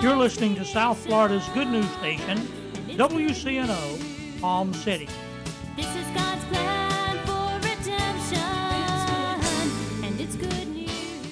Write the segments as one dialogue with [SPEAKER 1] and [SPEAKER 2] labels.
[SPEAKER 1] You're listening to South Florida's good news station, WCNO, Palm City.
[SPEAKER 2] This is God's plan for redemption, and it's good news.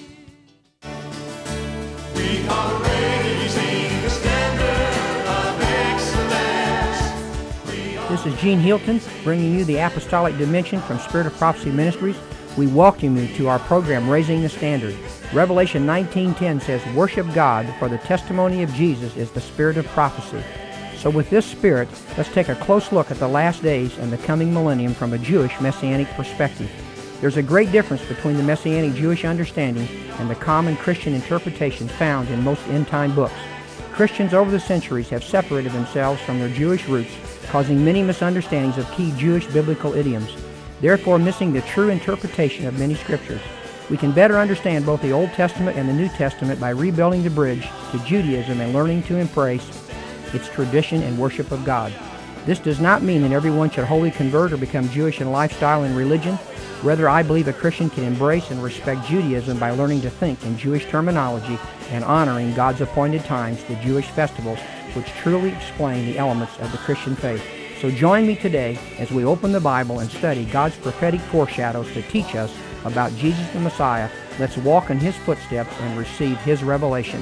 [SPEAKER 3] We are raising the standard of excellence.
[SPEAKER 4] This is Gene Hilton bringing you the Apostolic Dimension from Spirit of Prophecy Ministries. We welcome you to our program, Raising the Standard. Revelation 19:10 says, "Worship God, for the testimony of Jesus is the spirit of prophecy." So with this spirit, let's take a close look at the last days and the coming millennium from a Jewish Messianic perspective. There's a great difference between the Messianic Jewish understanding and the common Christian interpretation found in most end-time books. Christians over the centuries have separated themselves from their Jewish roots, causing many misunderstandings of key Jewish biblical idioms, therefore missing the true interpretation of many scriptures. We can better understand both the Old Testament and the New Testament by rebuilding the bridge to Judaism and learning to embrace its tradition and worship of God. This does not mean that everyone should wholly convert or become Jewish in lifestyle and religion. Rather, I believe a Christian can embrace and respect Judaism by learning to think in Jewish terminology and honoring God's appointed times, the Jewish festivals, which truly explain the elements of the Christian faith. So join me today as we open the Bible and study God's prophetic foreshadows to teach us about Jesus the Messiah. Let's walk in His footsteps and receive His revelation.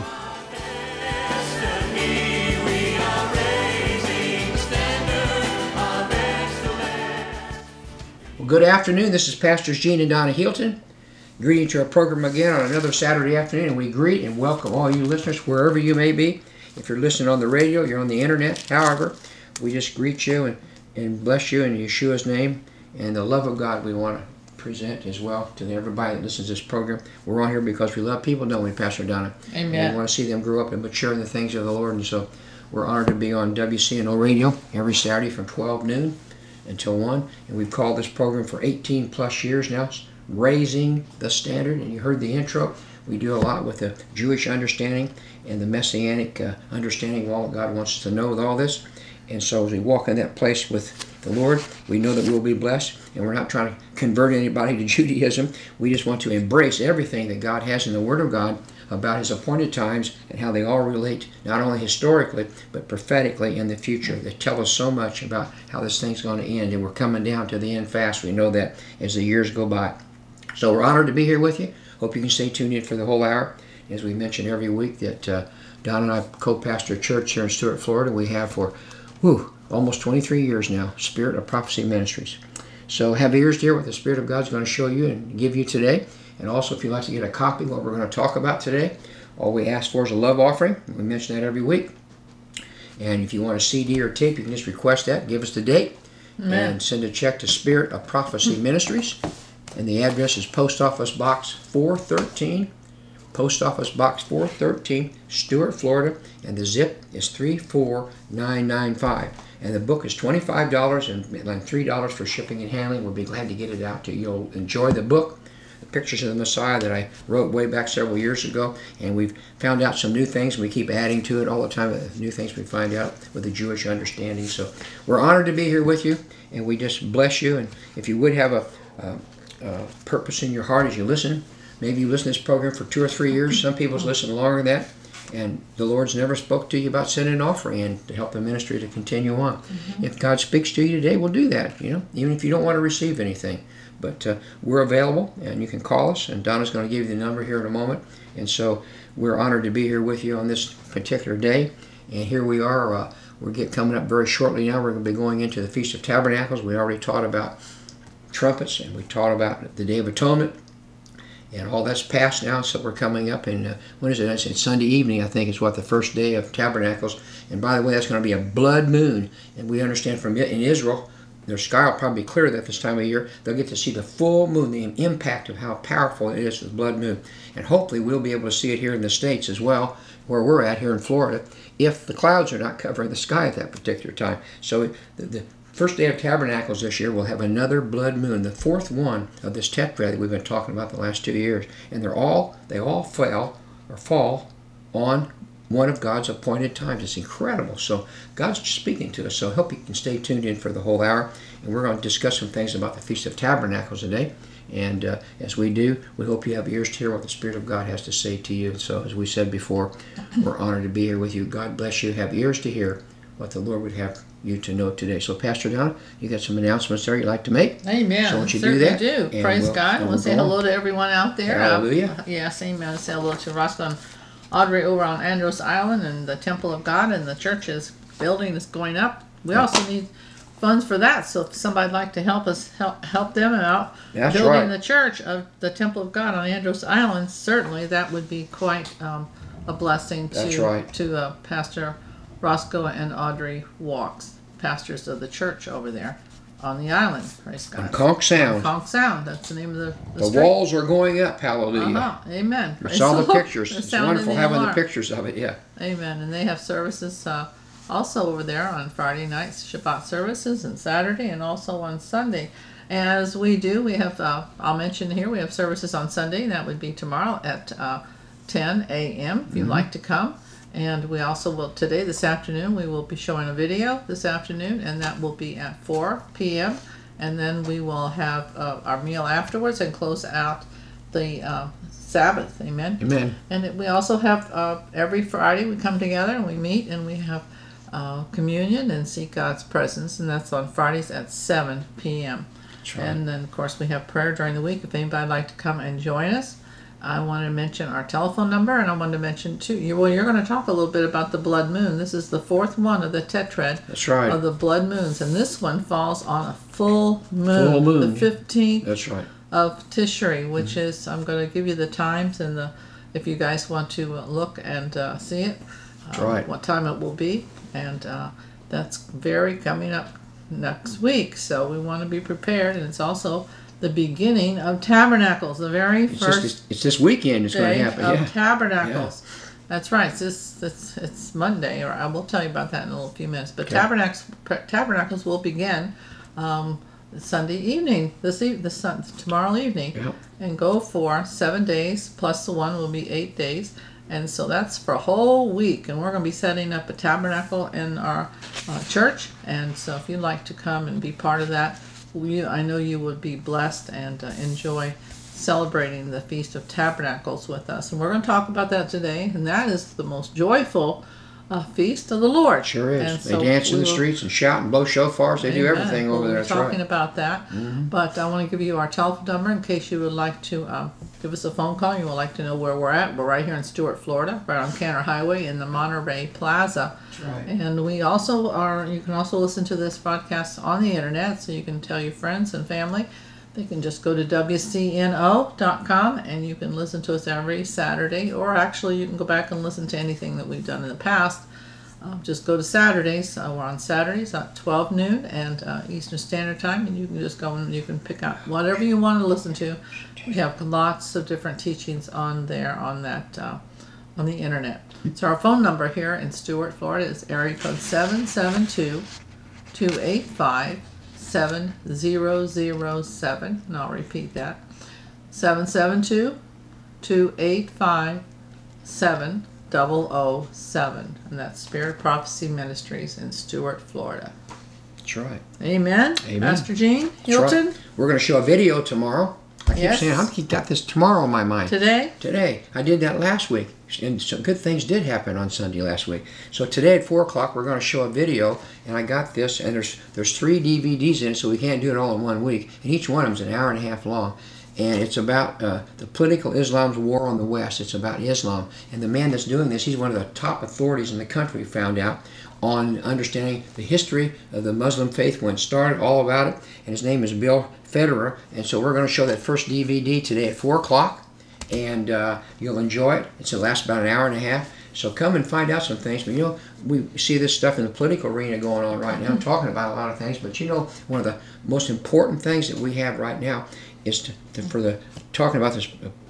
[SPEAKER 4] Well, good afternoon. This is Pastors Gene and Donna Hilton. Greeting to our program again on another Saturday afternoon, and we greet and welcome all you listeners wherever you may be. If you're listening on the radio, you're on the internet, however, we just greet you and bless you in Yeshua's name and the love of God we want to present as well to everybody that listens to this program. We're on here because we love people, don't we, Pastor Donna?
[SPEAKER 5] Amen.
[SPEAKER 4] And we want to see them grow up and mature in the things of the Lord, and so we're honored to be on WCNO Radio every Saturday from 12 noon until 1, and we've called this program for 18 plus years now, Raising the Standard, and you heard the intro. We do a lot with the Jewish understanding and the Messianic understanding of all God wants us to know with all this. And so as we walk in that place with the Lord, we know that we will be blessed, and we're not trying to convert anybody to Judaism. We just want to embrace everything that God has in the Word of God about His appointed times and how they all relate, not only historically, but prophetically in the future. They tell us so much about how this thing's going to end, and we're coming down to the end fast. We know that as the years go by. So we're honored to be here with you. Hope you can stay tuned in for the whole hour. As we mention every week that Don and I co-pastor a church here in Stuart, Florida. We have for almost 23 years now, Spirit of Prophecy Ministries. So have ears to hear what the Spirit of God's going to show you and give you today. And also, if you'd like to get a copy of what we're going to talk about today, all we ask for is a love offering. We mention that every week. And if you want a CD or tape, you can just request that. Give us the date.
[SPEAKER 5] Amen.
[SPEAKER 4] And send a check to Spirit of Prophecy Ministries. And the address is Post Office Box 413. Post Office Box 413, Stuart, Florida, and the zip is 34995. And the book is $25 and $3 for shipping and handling. We'll be glad to get it out to you. You'll enjoy the book, the pictures of the Messiah that I wrote way back several years ago, and we've found out some new things, and we keep adding to it all the time, new things we find out with the Jewish understanding. So we're honored to be here with you, and we just bless you. And if you would have a purpose in your heart as you listen, maybe you listen to this program for 2 or 3 years. Some people's listen longer than that. And the Lord's never spoke to you about sending an offering in to help the ministry to continue on. Mm-hmm. If God speaks to you today, we'll do that, even if you don't want to receive anything. But we're available, and you can call us, and Donna's going to give you the number here in a moment. And so we're honored to be here with you on this particular day. And here we are. We're coming up very shortly now. We're going to be going into the Feast of Tabernacles. We already taught about trumpets, and we taught about the Day of Atonement. And all that's passed now, so we're coming up in, when is it? It's Sunday evening, I think, is what the first day of Tabernacles. And by the way, that's going to be a blood moon. And we understand from in Israel, their sky will probably be clear at this time of year. They'll get to see the full moon, the impact of how powerful it is, the blood moon. And hopefully we'll be able to see it here in the States as well, where we're at here in Florida, if the clouds are not covering the sky at that particular time. So the first day of Tabernacles this year, we'll have another blood moon, the fourth one of this tetrad that we've been talking about the last 2 years. And they all fall on one of God's appointed times. It's incredible. So God's speaking to us. So I hope you can stay tuned in for the whole hour. And we're going to discuss some things about the Feast of Tabernacles today. And as we do, we hope you have ears to hear what the Spirit of God has to say to you. So as we said before, we're honored to be here with you. God bless you. Have ears to hear what the Lord would have you to know today. So Pastor Donna, you got some announcements there you'd like to make?
[SPEAKER 5] Amen.
[SPEAKER 4] So why don't you
[SPEAKER 5] Certainly
[SPEAKER 4] do that?
[SPEAKER 5] do.
[SPEAKER 4] And
[SPEAKER 5] Praise
[SPEAKER 4] we'll-
[SPEAKER 5] God.
[SPEAKER 4] and
[SPEAKER 5] We'll
[SPEAKER 4] we'll
[SPEAKER 5] say
[SPEAKER 4] go on.
[SPEAKER 5] hello to everyone out there.
[SPEAKER 4] Hallelujah.
[SPEAKER 5] Yes, amen. Say hello to Roscoe and Audrey over on Andros Island and the Temple of God, and the church's building is going up. We also need funds for that, so if somebody'd like to help us help them out
[SPEAKER 4] That's
[SPEAKER 5] building
[SPEAKER 4] right.
[SPEAKER 5] the church of the Temple of God on Andros Island, certainly that would be quite a blessing
[SPEAKER 4] That's
[SPEAKER 5] to
[SPEAKER 4] right.
[SPEAKER 5] Pastor Roscoe and Audrey Walks, pastors of the church over there on the island. Praise God.
[SPEAKER 4] Conch Sound.
[SPEAKER 5] Conch Sound, that's the name of the
[SPEAKER 4] The
[SPEAKER 5] street.
[SPEAKER 4] walls are going up. Hallelujah.
[SPEAKER 5] Amen.
[SPEAKER 4] I
[SPEAKER 5] Praise
[SPEAKER 4] saw the
[SPEAKER 5] Lord.
[SPEAKER 4] pictures.
[SPEAKER 5] The
[SPEAKER 4] It's
[SPEAKER 5] sound
[SPEAKER 4] wonderful
[SPEAKER 5] in the
[SPEAKER 4] having the
[SPEAKER 5] alarm.
[SPEAKER 4] pictures of it. Yeah.
[SPEAKER 5] Amen. And they have services also over there on Friday nights, Shabbat services, and Saturday, and also on Sunday. As we do, we have, I'll mention here, we have services on Sunday. That would be tomorrow at 10 a.m. if you'd like to come. And we also will, this afternoon, we will be showing a video this afternoon, and that will be at 4 p.m. And then we will have our meal afterwards and close out the Sabbath. Amen.
[SPEAKER 4] Amen.
[SPEAKER 5] And we also have every Friday we come together and we meet and we have communion and seek God's presence, and that's on Fridays at 7 p.m.
[SPEAKER 4] That's right.
[SPEAKER 5] And then of course we have prayer during the week if anybody'd like to come and join us. I want to mention our telephone number, and I want to mention too. You're going to talk a little bit about the blood moon. This is the fourth one of the tetrad
[SPEAKER 4] That's right.
[SPEAKER 5] of the blood moons, and this one falls on a full moon,
[SPEAKER 4] Full moon.
[SPEAKER 5] the 15th
[SPEAKER 4] That's right.
[SPEAKER 5] of Tishri, which
[SPEAKER 4] Mm-hmm.
[SPEAKER 5] is, I'm going to give you the times and if you guys want to look and see it,
[SPEAKER 4] That's right.
[SPEAKER 5] what time it will be, and that's coming up next week, so we want to be prepared. And it's also the beginning of Tabernacles, the very
[SPEAKER 4] It's this weekend it's going
[SPEAKER 5] day
[SPEAKER 4] to happen.
[SPEAKER 5] of
[SPEAKER 4] Yeah.
[SPEAKER 5] Tabernacles. That's right. It's Monday, or I will tell you about that in a little few minutes. But
[SPEAKER 4] Okay.
[SPEAKER 5] Tabernacles will begin Sunday evening, tomorrow evening,
[SPEAKER 4] Yep.
[SPEAKER 5] and go for 7 days, plus the one will be 8 days. And so that's for a whole week, and we're going to be setting up a tabernacle in our church. And so if you'd like to come and be part of that, I know you would be blessed and enjoy celebrating the Feast of Tabernacles with us. And we're going to talk about that today, and that is the most joyful feast of the Lord.
[SPEAKER 4] Sure is.
[SPEAKER 5] And
[SPEAKER 4] They
[SPEAKER 5] so
[SPEAKER 4] dance in
[SPEAKER 5] we
[SPEAKER 4] the
[SPEAKER 5] will-
[SPEAKER 4] streets and shout and blow shofars. They do
[SPEAKER 5] Amen.
[SPEAKER 4] everything over
[SPEAKER 5] We'll
[SPEAKER 4] there.
[SPEAKER 5] be
[SPEAKER 4] That's
[SPEAKER 5] talking
[SPEAKER 4] right.
[SPEAKER 5] about that. But I want to give you our telephone number in case you would like to give us a phone call. You would like to know where we're at. We're right here in Stuart, Florida, right on Canner Highway in the Monterey Plaza.
[SPEAKER 4] That's right.
[SPEAKER 5] And we also you can also listen to this podcast on the internet, so you can tell your friends and family. They can just go to WCNO.com and you can listen to us every Saturday, or actually you can go back and listen to anything that we've done in the past. Just go to Saturdays. We're on Saturdays at 12 noon and Eastern Standard Time, and you can just go and you can pick out whatever you want to listen to. We have lots of different teachings on there on that on the internet. So our phone number here in Stuart, Florida is area code 772-285-7007, and I'll repeat that: 772-285-7007, and that's Spirit Prophecy Ministries in Stuart, Florida.
[SPEAKER 4] That's right.
[SPEAKER 5] Amen.
[SPEAKER 4] Amen.
[SPEAKER 5] Pastor Gene
[SPEAKER 4] That's right.
[SPEAKER 5] Hilton,
[SPEAKER 4] We're going to show a video tomorrow. I keep
[SPEAKER 5] Yes.
[SPEAKER 4] saying, I keep got this tomorrow in my mind.
[SPEAKER 5] today.
[SPEAKER 4] Today. I did that last week. And some good things did happen on Sunday last week. So today at 4 o'clock, we're going to show a video. And I got this, and there's 3 DVDs in it, so we can't do it all in 1 week. And each one of them's an hour and a half long. And it's about the political Islam's war on the West. It's about Islam. And the man that's doing this, he's one of the top authorities in the country, found out, on understanding the history of the Muslim faith when it started, all about it. And his name is Bill Federer. And so we're going to show that first DVD today at 4 o'clock. And you'll enjoy it. It'll last about an hour and a half. So come and find out some things. But you know, we see this stuff in the political arena going on right now, talking about a lot of things. But you know, one of the most important things that we have right now is talking about this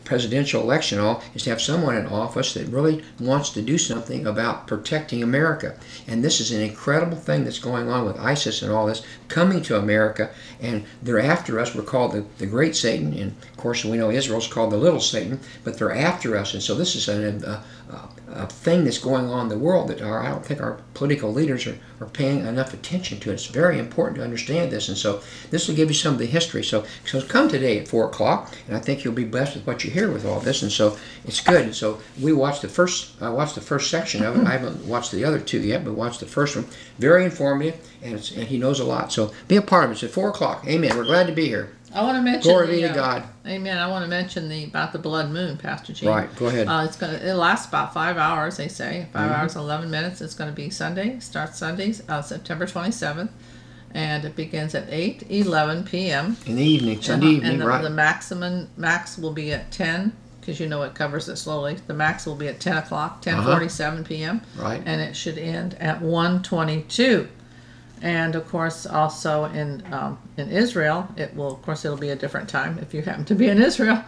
[SPEAKER 4] presidential election, all is to have someone in office that really wants to do something about protecting America. And this is an incredible thing that's going on with ISIS and all this coming to America, and they're after us. We're called the Great Satan, and of course we know Israel's called the Little Satan, but they're after us. And so this is a thing that's going on in the world that I don't think our political leaders are paying enough attention to. It's very important to understand this, and so this will give you some of the history. So come today at 4 o'clock, and I think you'll be blessed with what you hear with all this, and so it's good. And so we watched I watched the first section of it. I haven't watched the other two yet, but watched the first one. Very informative, and he knows a lot. So be a part of it. It's at 4 o'clock. Amen. We're glad to be here.
[SPEAKER 5] I want to mention
[SPEAKER 4] Glory be to God.
[SPEAKER 5] Amen. I want to mention about the blood moon, Pastor Gene.
[SPEAKER 4] Right. Go ahead.
[SPEAKER 5] It'll last about 5 hours. They say 5 hours 11 minutes. It's going to be Sunday. Starts Sundays, September 27th, and it begins at 8:11 p.m.
[SPEAKER 4] in the evening, Sunday evening,
[SPEAKER 5] and
[SPEAKER 4] right?
[SPEAKER 5] The max will be at 10. Because it covers it slowly. The max will be at 10 o'clock, 10:47 p.m.
[SPEAKER 4] Right.
[SPEAKER 5] And it should end at 1:22. And of course, also in Israel, it'll be a different time. If you happen to be in Israel,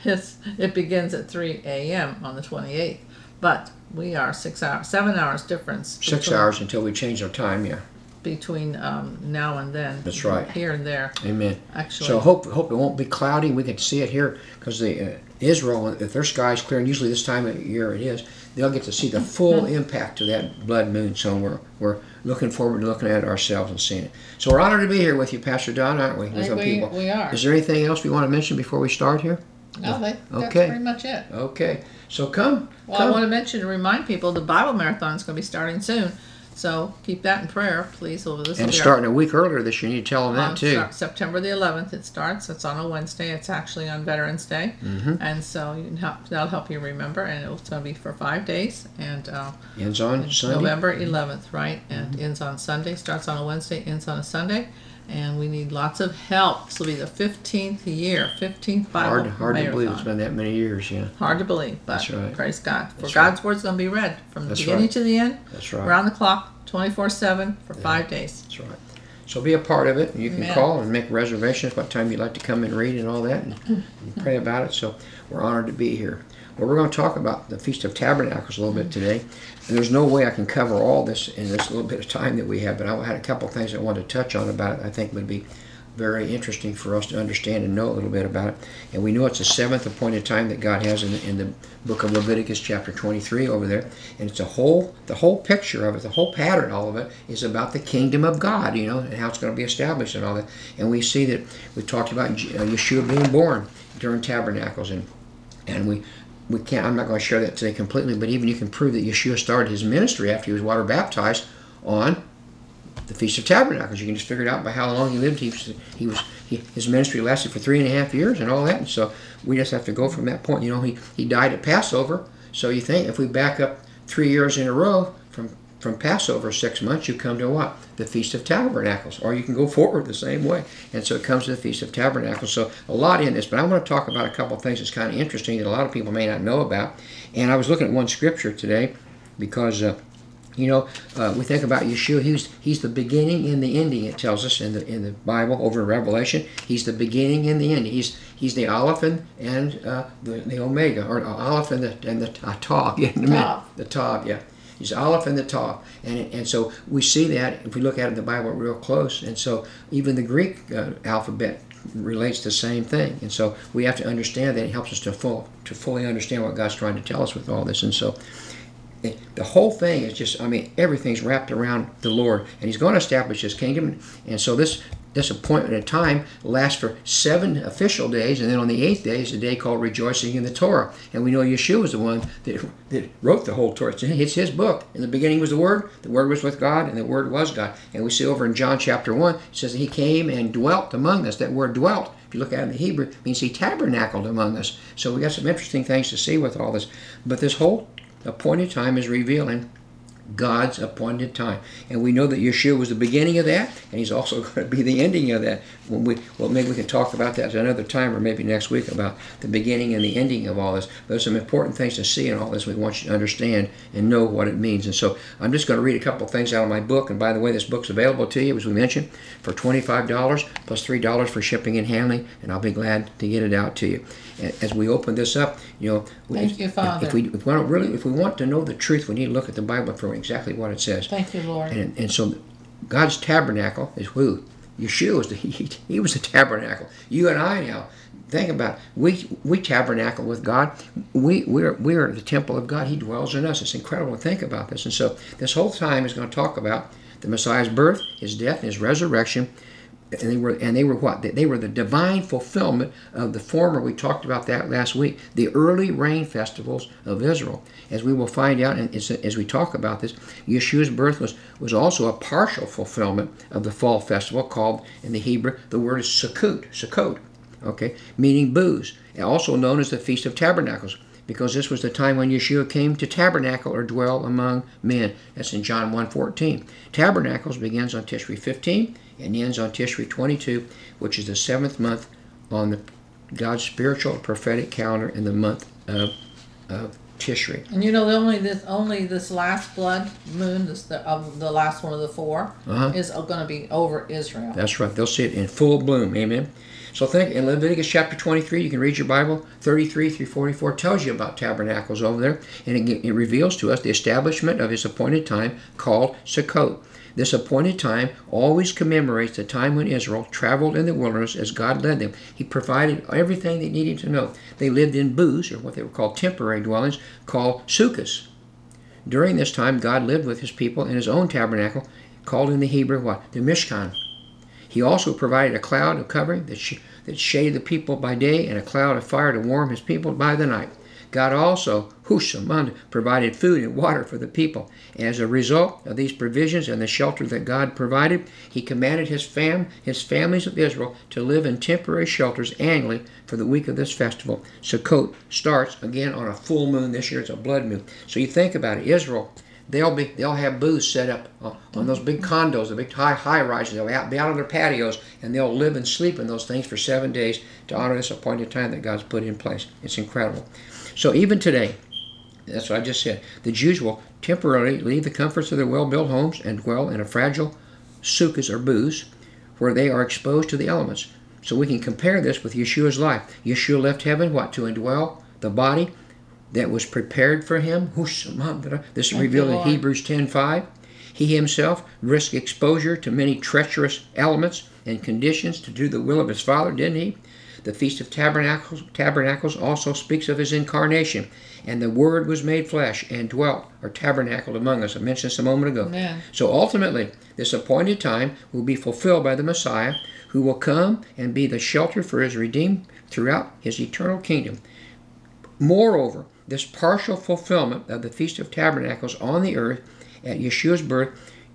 [SPEAKER 5] it begins at 3 a.m. on the 28th. But we are 7 hours difference.
[SPEAKER 4] 6 hours until we change our time. Yeah.
[SPEAKER 5] Between now and then.
[SPEAKER 4] That's right.
[SPEAKER 5] Here and there.
[SPEAKER 4] Amen.
[SPEAKER 5] Actually.
[SPEAKER 4] So hope it won't be cloudy. We can see it here because Israel, if their sky's clear, and usually this time of year it is, they'll get to see the full impact of that blood moon. So we're looking forward to looking at it ourselves and seeing it. So we're honored to be here with you, Pastor Don, aren't we?
[SPEAKER 5] We are.
[SPEAKER 4] Is there anything else we want to mention before we start here?
[SPEAKER 5] No, that's
[SPEAKER 4] Okay.
[SPEAKER 5] pretty much it.
[SPEAKER 4] Okay. So come.
[SPEAKER 5] I want to mention and remind people the Bible Marathon is going to be starting soon. So keep that in prayer, please.
[SPEAKER 4] And it's starting a week earlier this year. You need to tell them that too.
[SPEAKER 5] September the 11th it starts. It's on a Wednesday. It's actually on Veterans Day. And so that'll help you remember. And it's going to be for 5 days. And
[SPEAKER 4] ends on Sunday?
[SPEAKER 5] November 11th, right? And ends on Sunday. Starts on a Wednesday, ends on a Sunday. And we need lots of help. This will be the 15th year, 15th Bible
[SPEAKER 4] Hard to
[SPEAKER 5] Marathon.
[SPEAKER 4] believe it's been that many years, yeah.
[SPEAKER 5] Hard to believe, but
[SPEAKER 4] That's right.
[SPEAKER 5] praise God. For
[SPEAKER 4] That's
[SPEAKER 5] God's word's going to be read from the beginning to the end.
[SPEAKER 4] That's right.
[SPEAKER 5] Around the clock, 24/7 for 5 days.
[SPEAKER 4] That's right. So be a part of it. You can
[SPEAKER 5] Amen.
[SPEAKER 4] call and make reservations what time you'd like to come and read and all that and pray about it. So we're honored to be here. Well, we're going to talk about the Feast of Tabernacles a little bit today. And there's no way I can cover all this in this little bit of time that we have, but I had a couple of things I wanted to touch on about it I think would be very interesting for us to understand and know a little bit about it. And we know it's the seventh appointed time that God has in the book of Leviticus chapter 23 over there. And it's the whole picture of it, the whole pattern, all of it, is about the kingdom of God, and how it's going to be established and all that. And we see that we talked about Yeshua being born during tabernacles. And we can't, I'm not going to share that today completely, but even you can prove that Yeshua started his ministry after he was water baptized on the Feast of Tabernacles. You can just figure it out by how long he lived. His ministry lasted for 3.5 years and all that. And so we just have to go from that point. He died at Passover. So you think if we back up 3 years in a row from Passover, 6 months, you come to what? The Feast of Tabernacles. Or you can go forward the same way. And so it comes to the Feast of Tabernacles. So a lot in this. But I want to talk about a couple of things that's kind of interesting that a lot of people may not know about. And I was looking at one scripture today because we think about Yeshua. He's the beginning and the ending. It tells us in the Bible over in Revelation. He's the beginning and the end. He's the Aleph and the Omega, or Aleph and the Tav. Yeah, the Tav. Yeah, he's Aleph and the Tav. And so we see that if we look at it in the Bible real close. And so even the Greek alphabet relates to the same thing. And so we have to understand that. It helps us to fully understand what God's trying to tell us with all this. And so the whole thing is just, everything's wrapped around the Lord, and he's going to establish his kingdom. And so this appointment of time lasts for 7 official days, and then on the 8th day is a day called Rejoicing in the Torah. And we know Yeshua is the one that wrote the whole Torah. It's his book. In the beginning was the Word was with God, and the Word was God. And we see over in John chapter 1, it says that he came and dwelt among us. That word dwelt, if you look at it in the Hebrew, means he tabernacled among us. So we got some interesting things to see with all this. But this whole appointed time is revealing God's appointed time. And we know that Yeshua was the beginning of that, and he's also going to be the ending of that. Maybe we can talk about that at another time, or maybe next week, about the beginning and the ending of all this. There's some important things to see in all this. We want you to understand and know what it means. And so I'm just going to read a couple of things out of my book. And by the way, this book's available to you, as we mentioned, for $25 plus $3 for shipping and handling, and I'll be glad to get it out to you. As we open this up,
[SPEAKER 5] Thank you, Father.
[SPEAKER 4] If we want to know the truth, we need to look at the Bible for exactly what it says.
[SPEAKER 5] Thank you, Lord.
[SPEAKER 4] And so God's tabernacle is who? Yeshua he was the tabernacle. You and I now, think about it. We tabernacle with God. We are the temple of God. He dwells in us. It's incredible to think about this. And so this whole time is going to talk about the Messiah's birth, his death, and his resurrection. And they were what? They were the divine fulfillment of the former. We talked about that last week. The early rain festivals of Israel. As we will find out, and as we talk about this, Yeshua's birth was also a partial fulfillment of the fall festival, called in the Hebrew, the word is Sukkot, okay, meaning booths, also known as the Feast of Tabernacles, because this was the time when Yeshua came to tabernacle or dwell among men. That's in John 1:14. Tabernacles begins on Tishri 15 and ends on Tishri 22, which is the 7th month on God's spiritual prophetic calendar in the month of Tishri.
[SPEAKER 5] And only this last blood moon, the last one of the four, is going to be over Israel.
[SPEAKER 4] That's right. They'll see it in full bloom. Amen. So think in Leviticus chapter 23, you can read your Bible, 33 through 44 tells you about tabernacles over there, and it reveals to us the establishment of his appointed time called Sukkot. This appointed time always commemorates the time when Israel traveled in the wilderness as God led them. He provided everything they needed to know. They lived in booths, or what they were called temporary dwellings, called sukkahs. During this time, God lived with his people in his own tabernacle, called in the Hebrew what? The Mishkan. He also provided a cloud of covering that shaded the people by day, and a cloud of fire to warm his people by the night. God also, Hushaman, provided food and water for the people. And as a result of these provisions and the shelter that God provided, he commanded his families of Israel to live in temporary shelters annually for the week of this festival. Sukkot starts again on a full moon. This year it's a blood moon. So you think about it, Israel, they'll have booths set up on those big condos, the big high rises. They'll be out on their patios, and they'll live and sleep in those things for 7 days to honor this appointed time that God's put in place. It's incredible. So even today, that's what I just said, the Jews will temporarily leave the comforts of their well-built homes and dwell in a fragile sukkahs or booths where they are exposed to the elements. So we can compare this with Yeshua's life. Yeshua left heaven, what? To indwell the body that was prepared for him. This is revealed in Hebrews 10:5. He himself risked exposure to many treacherous elements and conditions to do the will of his Father, didn't he? The Feast of Tabernacles also speaks of his incarnation. And the Word was made flesh and dwelt or tabernacled among us. I mentioned this a moment ago.
[SPEAKER 5] Amen.
[SPEAKER 4] So ultimately, this appointed time will be fulfilled by the Messiah, who will come and be the shelter for his redeemed throughout his eternal kingdom. Moreover, this partial fulfillment of the Feast of Tabernacles on the earth at Yeshua's birth,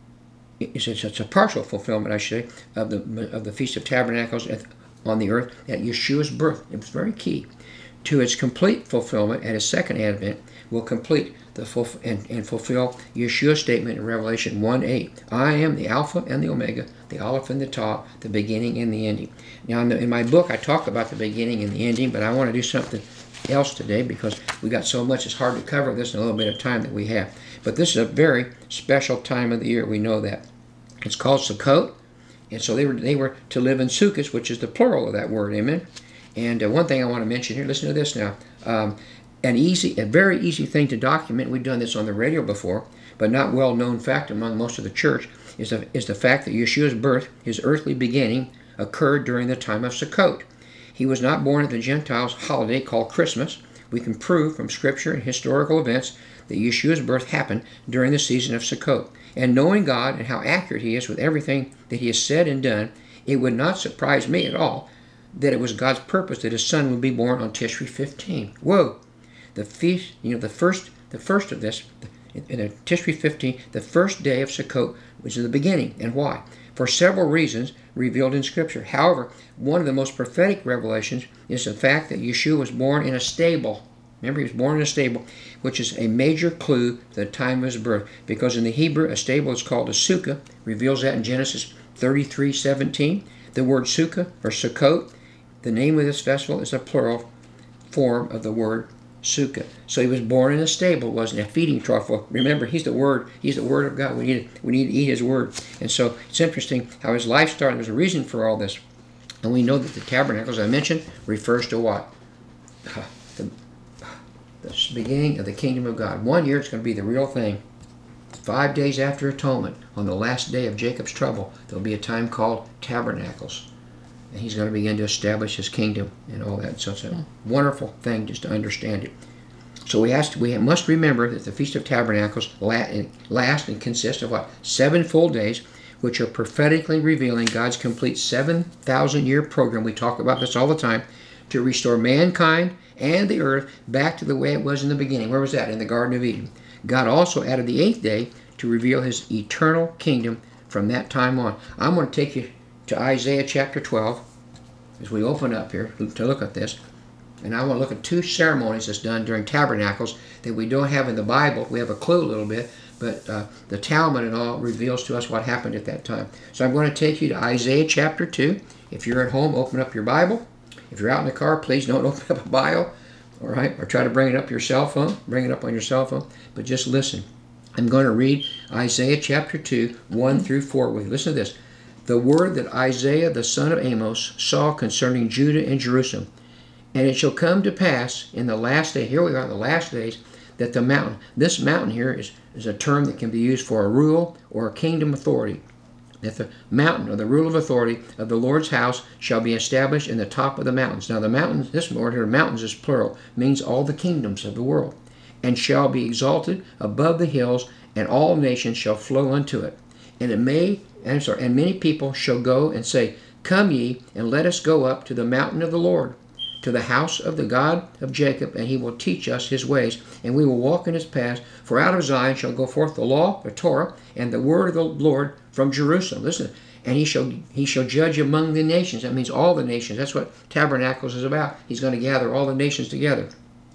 [SPEAKER 4] it's a partial fulfillment, I should say, of the Feast of Tabernacles on the earth at Yeshua's birth. It was very key. To its complete fulfillment at his second advent will complete and fulfill Yeshua's statement in Revelation 1:8. I am the Alpha and the Omega, the Aleph and the Tav, the beginning and the ending. Now in my book I talk about the beginning and the ending, but I want to do something else today because we got so much, it's hard to cover this in a little bit of time that we have. But this is a very special time of the year, we know that. It's called Sukkot, and so they were to live in sukkahs, which is the plural of that word, amen? And one thing I want to mention here, listen to this now. A very easy thing to document, we've done this on the radio before, but not well-known fact among most of the church, is the fact that Yeshua's birth, his earthly beginning, occurred during the time of Sukkot. He was not born at the Gentiles' holiday called Christmas. We can prove from Scripture and historical events that Yeshua's birth happened during the season of Sukkot. And knowing God and how accurate he is with everything that he has said and done, it would not surprise me at all that it was God's purpose that his son would be born on Tishri 15. Whoa! The feast, the first of this, in Tishri 15, the first day of Sukkot, which is the beginning. And why? For several reasons revealed in Scripture. However, one of the most prophetic revelations is the fact that Yeshua was born in a stable. Remember, he was born in a stable, which is a major clue to the time of his birth. Because in the Hebrew, a stable is called a sukkah. Reveals that in Genesis 33:17. The word sukkah or Sukkot, the name of this festival, is a plural form of the word sukkah. So he was born in a stable, wasn't a feeding trough. Well, remember, he's the Word. He's the Word of God. We need to eat his Word. And so it's interesting how his life started. There's a reason for all this. And we know that the tabernacle, as I mentioned, refers to what? The beginning of the kingdom of God. 1 year, it's going to be the real thing. 5 days after atonement, on the last day of Jacob's trouble, there'll be a time called tabernacles. And he's going to begin to establish his kingdom and all that. So it's a wonderful thing just to understand it. So we must remember that the Feast of Tabernacles last and consists of what? 7 full days, which are prophetically revealing God's complete 7,000-year program. We talk about this all the time, to restore mankind and the earth back to the way it was in the beginning. Where was that? In the Garden of Eden. God also added the 8th day to reveal his eternal kingdom from that time on. I'm going to take you to Isaiah chapter 12 as we open up here to look at this. And I want to look at 2 ceremonies that's done during tabernacles that we don't have in the Bible. We have a clue a little bit, but the Talmud and all reveals to us what happened at that time. So I'm going to take you to Isaiah chapter 2. If you're at home, open up your Bible. If you're out in the car, please don't open up a Bible, all right? Or try to bring it up your cell phone. Bring it up on your cell phone. But just listen. I'm going to read Isaiah chapter 2, 1 through 4 with you. Listen to this. The word that Isaiah the son of Amos saw concerning Judah and Jerusalem. And it shall come to pass in the last day, here we are in the last days, that the mountain, this mountain here is a term that can be used for a rule or a kingdom authority. That the mountain, or the rule of authority of the Lord's house, shall be established in the top of the mountains. Now the mountains, this word here, mountains is plural, means all the kingdoms of the world. And shall be exalted above the hills, and all nations shall flow unto it. And and many people shall go and say, Come ye, and let us go up to the mountain of the Lord, to the house of the God of Jacob, and he will teach us his ways, and we will walk in his paths. For out of Zion shall go forth the law, the Torah, and the word of the Lord from Jerusalem. Listen, and he shall judge among the nations. That means all the nations. That's what Tabernacles is about. He's going to gather all the nations together.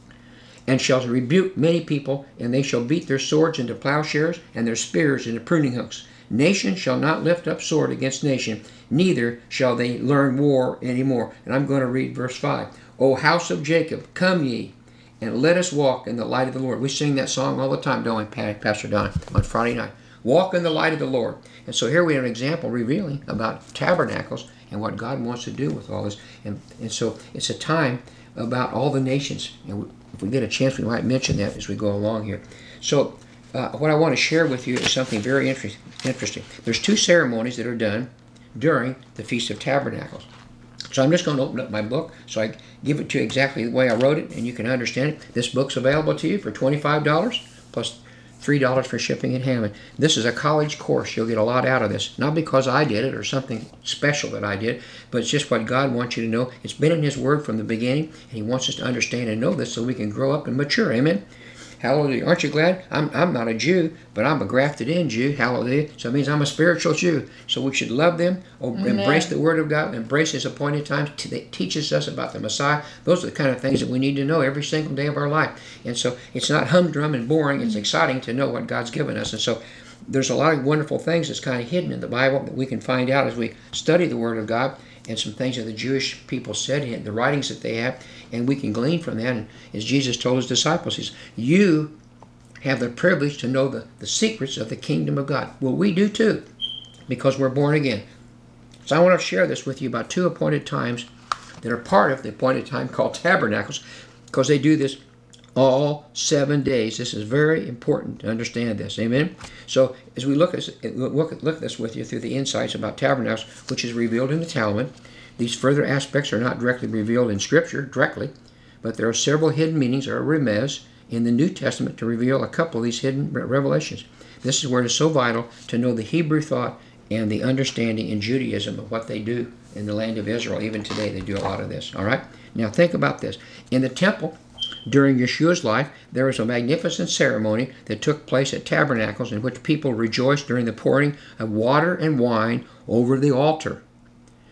[SPEAKER 4] And shall rebuke many people, and they shall beat their swords into plowshares, and their spears into pruning hooks. Nation shall not lift up sword against nation, neither shall they learn war any more. And I'm going to read verse 5. O house of Jacob, come ye, and let us walk in the light of the Lord. We sing that song all the time, don't we, Pastor Don, on Friday night. Walk in the light of the Lord. And so here we have an example revealing about tabernacles and what God wants to do with all this. And so it's a time about all the nations. And if we get a chance, we might mention that as we go along here. So what I want to share with you is something very interesting. There's 2 ceremonies that are done during the Feast of Tabernacles. So I'm just going to open up my book so I give it to you exactly the way I wrote it and you can understand it. This book's available to you for $25 plus $3 for shipping and handling. This is a college course. You'll get a lot out of this. Not because I did it or something special that I did, but it's just what God wants you to know. It's been in his word from the beginning, and he wants us to understand and know this so we can grow up and mature. Amen? Hallelujah. Aren't you glad? I'm not a Jew, but I'm a grafted in Jew. Hallelujah. So it means I'm a spiritual Jew. So we should love them, embrace the Word of God, embrace his appointed times. That teaches us about the Messiah. Those are the kind of things that we need to know every single day of our life. And so it's not humdrum and boring. It's exciting to know what God's given us. And so there's a lot of wonderful things that's kind of hidden in the Bible that we can find out as we study the Word of God, and some things that the Jewish people said, the writings that they have, and we can glean from that. And as Jesus told his disciples, he says, you have the privilege to know the secrets of the kingdom of God. Well, we do too, because we're born again. So I want to share this with you about 2 appointed times that are part of the appointed time called Tabernacles, because they do this all 7 days. This is very important to understand this. Amen? So as we look at this with you through the insights about tabernacles, which is revealed in the Talmud, these further aspects are not directly revealed in Scripture directly, but there are several hidden meanings, or remez, in the New Testament to reveal a couple of these hidden revelations. This is where it is so vital to know the Hebrew thought and the understanding in Judaism of what they do in the land of Israel. Even today they do a lot of this. All right? Now think about this. In the temple, during Yeshua's life, there was a magnificent ceremony that took place at Tabernacles in which people rejoiced during the pouring of water and wine over the altar.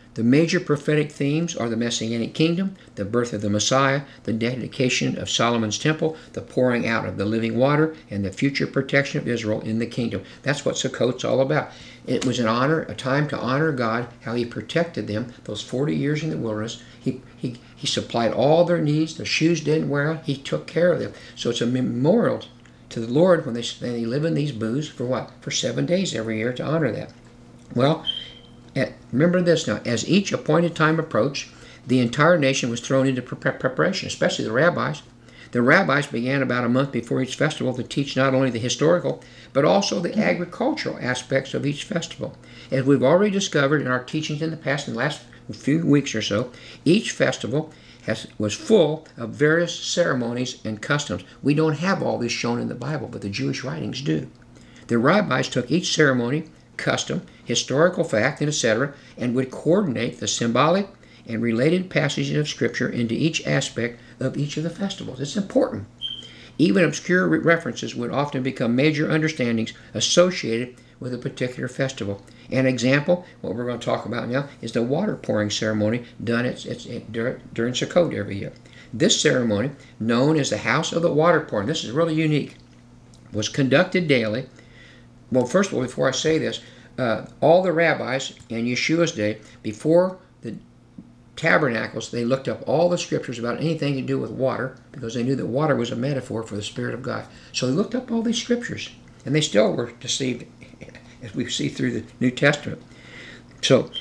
[SPEAKER 4] The major prophetic themes are the Messianic kingdom, the birth of the Messiah, the dedication of Solomon's temple, the pouring out of the living water, and the future protection of Israel in the kingdom. That's what Sukkot's all about. It was a time to honor God, how He protected them those 40 years in the wilderness. He supplied all their needs. Their shoes didn't wear out. He took care of them. So it's a memorial to the Lord when they live in these booths for what? For 7 days every year to honor that. Well, remember this now. As each appointed time approached, the entire nation was thrown into preparation, especially the rabbis. The rabbis began about a month before each festival to teach not only the historical, but also the agricultural aspects of each festival. As we've already discovered in our teachings in the past, in the last few weeks or so, each festival was full of various ceremonies and customs. We don't have all this shown in the Bible, but the Jewish writings do. The rabbis took each ceremony, custom, historical fact, and etc., and would coordinate the symbolic and related passages of Scripture into each aspect of each of the festivals. It's important. Even obscure references would often become major understandings associated with a particular festival. An example, what we're going to talk about now, is the water pouring ceremony done during Sukkot every year. This ceremony, known as the House of the Water Pouring, this is really unique, was conducted daily. Well, first of all, before I say this, all the rabbis in Yeshua's day, before the tabernacles, they looked up all the scriptures about anything to do with water, because they knew that water was a metaphor for the Spirit of God. So they looked up all these scriptures, and they still were deceived, as we see through the New Testament. So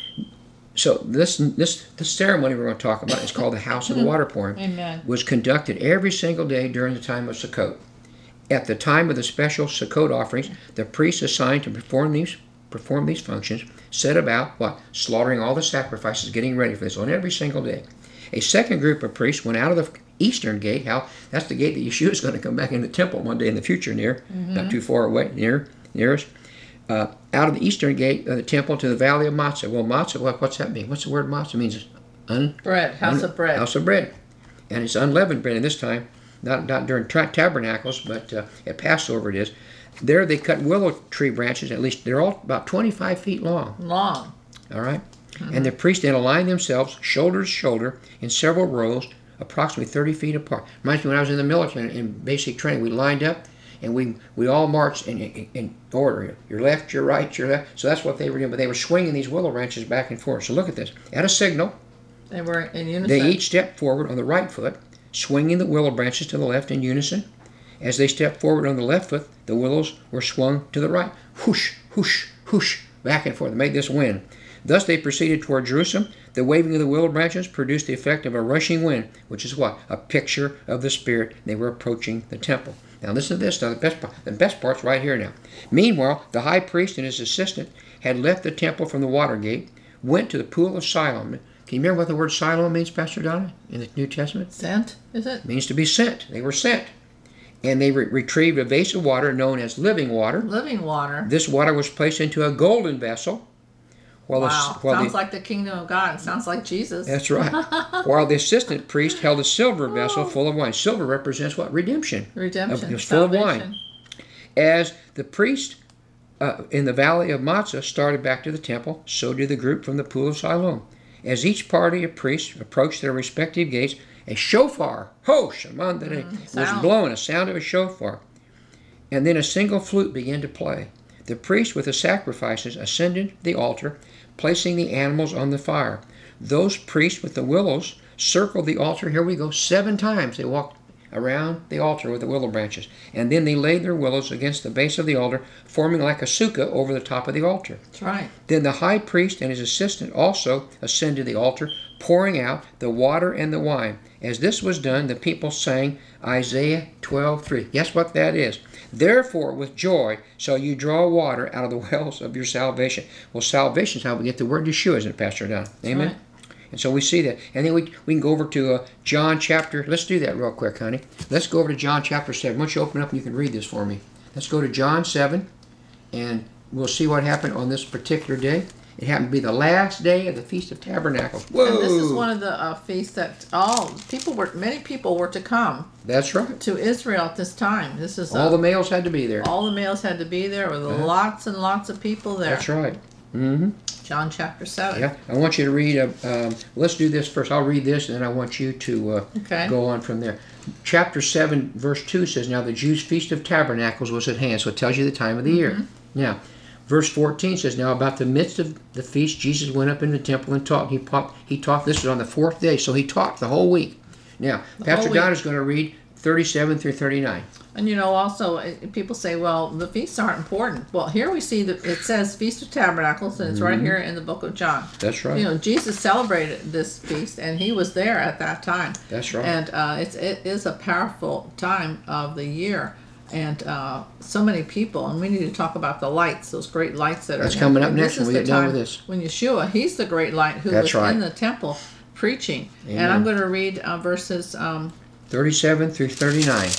[SPEAKER 4] this ceremony we're going to talk about is called the House of the Water Pouring.
[SPEAKER 5] Amen.
[SPEAKER 4] Was conducted every single day during the time of Sukkot. At the time of the special Sukkot offerings, the priests assigned to perform these functions set about what? Slaughtering all the sacrifices, getting ready for this on every single day. A second group of priests went out of the eastern gate. That's the gate that Yeshua is going to come back in the temple one day in the future, not too far away, nearest. Out of the eastern gate of the temple to the valley of Matzah. Well, Matzah, what's that mean? What's the word Matzah? It means
[SPEAKER 5] bread, house of bread.
[SPEAKER 4] House of bread. And it's unleavened bread, and this time, not during tabernacles, but at Passover it is. There they cut willow tree branches, at least they're all about 25 feet long.
[SPEAKER 5] Long.
[SPEAKER 4] All right? And the priests then aligned themselves shoulder to shoulder in several rows, approximately 30 feet apart. Reminds me when I was in the military in basic training, we lined up and we all marched in order. Your left, your right, your left. So that's what they were doing, but they were swinging these willow branches back and forth. So look at this. At a signal,
[SPEAKER 5] They were in unison.
[SPEAKER 4] they each stepped forward on the right foot, swinging the willow branches to the left in unison. As they stepped forward on the left foot, the willows were swung to the right. Whoosh, whoosh, whoosh, back and forth. They made this wind. Thus they proceeded toward Jerusalem. The waving of the willow branches produced the effect of a rushing wind, which is what? A picture of the Spirit. They were approaching the temple. Now listen to this. Now the best part's right here now. Meanwhile, the high priest and his assistant had left the temple from the water gate, went to the pool of Siloam. Can you remember what the word Siloam means, Pastor Donna, in the New Testament?
[SPEAKER 5] Sent, is it?
[SPEAKER 4] It means to be sent. They were sent. And they retrieved a vase of water known as living water.
[SPEAKER 5] Living water.
[SPEAKER 4] This water was placed into a golden vessel.
[SPEAKER 5] Sounds like the kingdom of God. It sounds like Jesus.
[SPEAKER 4] That's right. While the assistant priest held a silver vessel full of wine. Silver represents what? Redemption.
[SPEAKER 5] Redemption.
[SPEAKER 4] It was full of wine. As the priest in the valley of Matzah started back to the temple, so did the group from the pool of Siloam. As each party of priests approached their respective gates, a shofar, was blown, a sound of a shofar. And then a single flute began to play. The priest with the sacrifices ascended the altar, placing the animals on the fire. Those priests with the willows circled the altar. Here we go, 7 times. They walked around the altar with the willow branches. And then they laid their willows against the base of the altar, forming like a sukkah over the top of the altar.
[SPEAKER 5] That's right.
[SPEAKER 4] Then the high priest and his assistant also ascended the altar, pouring out the water and the wine. As this was done, the people sang Isaiah 12:3. Guess what that is? Therefore, with joy shall you draw water out of the wells of your salvation. Well, salvation is how we get the word Yeshua, isn't it, Pastor Don? Amen?
[SPEAKER 5] Right.
[SPEAKER 4] And so we see that. And then we can go over to John chapter. Let's do that real quick, honey. Let's go over to John chapter 7. Why don't you open up and you can read this for me. Let's go to John 7, and we'll see what happened on this particular day. It happened to be the last day of the Feast of Tabernacles. Whoa!
[SPEAKER 5] And this is one of the feasts that many people were to come.
[SPEAKER 4] That's right.
[SPEAKER 5] To Israel at this time. This is
[SPEAKER 4] all the males had to be there.
[SPEAKER 5] All the males had to be there with lots and lots of people there.
[SPEAKER 4] That's right.
[SPEAKER 5] John chapter 7.
[SPEAKER 4] Yeah, I want you to read. Let's do this first. I'll read this, and then I want you to
[SPEAKER 5] Okay.
[SPEAKER 4] go on from there. Chapter 7, verse 2 says, "Now the Jews' Feast of Tabernacles was at hand," so it tells you the time of the year. Now, verse 14 says, "Now about the midst of the feast, Jesus went up in the temple and taught." He taught. This is on the 4th day, so he taught the whole week. Now, Pastor
[SPEAKER 5] whole
[SPEAKER 4] Don
[SPEAKER 5] week.
[SPEAKER 4] is going to read 37 through 39.
[SPEAKER 5] And also, people say, well, the feasts aren't important. Well, here we see that it says Feast of Tabernacles, and it's right here in the book of John.
[SPEAKER 4] That's right.
[SPEAKER 5] Jesus celebrated this feast, and he was there at that time.
[SPEAKER 4] That's right.
[SPEAKER 5] And it is a powerful time of the year. And so many people, and we need to talk about the lights, those great lights that
[SPEAKER 4] That's
[SPEAKER 5] are
[SPEAKER 4] coming up
[SPEAKER 5] and
[SPEAKER 4] next
[SPEAKER 5] this
[SPEAKER 4] when
[SPEAKER 5] is
[SPEAKER 4] we
[SPEAKER 5] the
[SPEAKER 4] get done
[SPEAKER 5] time
[SPEAKER 4] with this.
[SPEAKER 5] When Yeshua, he's the great light who
[SPEAKER 4] That's
[SPEAKER 5] was
[SPEAKER 4] right.
[SPEAKER 5] in the temple preaching.
[SPEAKER 4] Amen.
[SPEAKER 5] And I'm going to read verses
[SPEAKER 4] 37 through 39.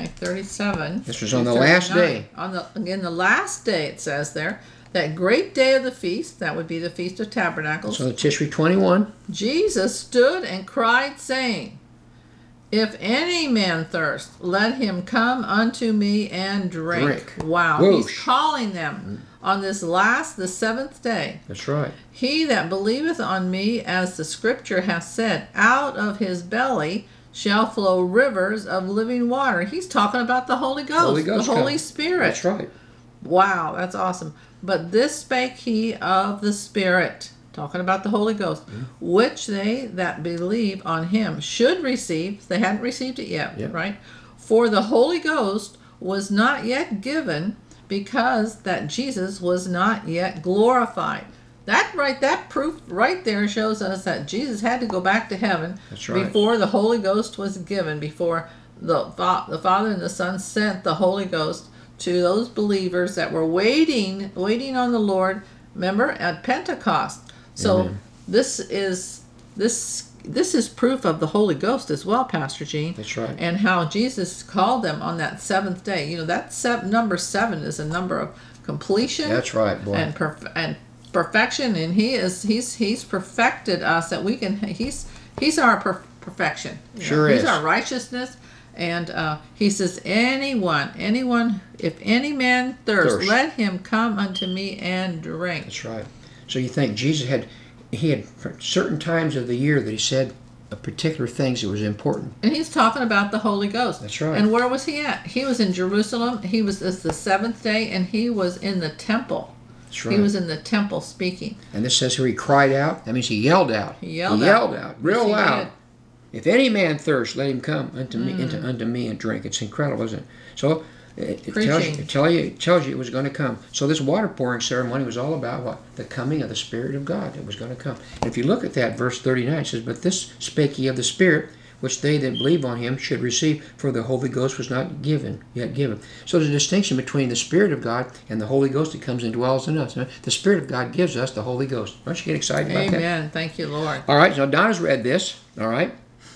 [SPEAKER 5] 37.
[SPEAKER 4] This was on the
[SPEAKER 5] through
[SPEAKER 4] last
[SPEAKER 5] 39.
[SPEAKER 4] day.
[SPEAKER 5] In the last day, it says there, that great day of the feast, that would be the Feast of Tabernacles,
[SPEAKER 4] So the Tishri 21.
[SPEAKER 5] Jesus stood and cried, saying, "If any man thirst, let him come unto me and drink." Wow.
[SPEAKER 4] Whoosh.
[SPEAKER 5] He's calling them on the 7th day.
[SPEAKER 4] That's right.
[SPEAKER 5] "He that believeth on me, as the scripture hath said, out of his belly shall flow rivers of living water." He's talking about the Holy Ghost, the Holy
[SPEAKER 4] come.
[SPEAKER 5] Spirit.
[SPEAKER 4] That's right.
[SPEAKER 5] Wow, that's awesome. "But this spake he of the Spirit," talking about the Holy Ghost, "which they that believe on him should receive." They hadn't received it yet,
[SPEAKER 4] Yeah.
[SPEAKER 5] right? "For the Holy Ghost was not yet given, because that Jesus was not yet glorified." That proof right there shows us that Jesus had to go back to heaven.
[SPEAKER 4] That's right.
[SPEAKER 5] Before the Holy Ghost was given, before the Father and the Son sent the Holy Ghost to those believers that were waiting on the Lord. Remember at Pentecost. So
[SPEAKER 4] Amen.
[SPEAKER 5] this is proof of the Holy Ghost as well, Pastor Gene.
[SPEAKER 4] That's right.
[SPEAKER 5] And how Jesus called them on that 7th day. That number 7 is a number of completion.
[SPEAKER 4] That's right, boy.
[SPEAKER 5] And perfection, and he's perfected us that we can. He's our perfection.
[SPEAKER 4] Sure
[SPEAKER 5] He's
[SPEAKER 4] is.
[SPEAKER 5] our righteousness. And he says, anyone, if any man thirst, let him come unto me and drink.
[SPEAKER 4] That's right. So you think Jesus had certain times of the year that he said particular things that was important.
[SPEAKER 5] And he's talking about the Holy Ghost.
[SPEAKER 4] That's right.
[SPEAKER 5] And where was he at? He was in Jerusalem. It's the 7th day, and he was in the temple.
[SPEAKER 4] That's right.
[SPEAKER 5] He was in the temple speaking.
[SPEAKER 4] And this says here he cried out. That means he yelled out.
[SPEAKER 5] He yelled out.
[SPEAKER 4] Real
[SPEAKER 5] Yes, he
[SPEAKER 4] loud.
[SPEAKER 5] did.
[SPEAKER 4] "If any man thirst, let him come unto me and drink." It's incredible, isn't it? So it tells you it was going to come. So this water pouring ceremony was all about what? The coming of the Spirit of God. It was going to come. And if you look at that, verse 39, it says, "But this spake he of the Spirit, which they that believe on him should receive, for the Holy Ghost was not yet given." So there's a distinction between the Spirit of God and the Holy Ghost that comes and dwells in us. The Spirit of God gives us the Holy Ghost. Don't you get excited about that?
[SPEAKER 5] Amen. Thank you, Lord.
[SPEAKER 4] All right, so Donna's read this. All right.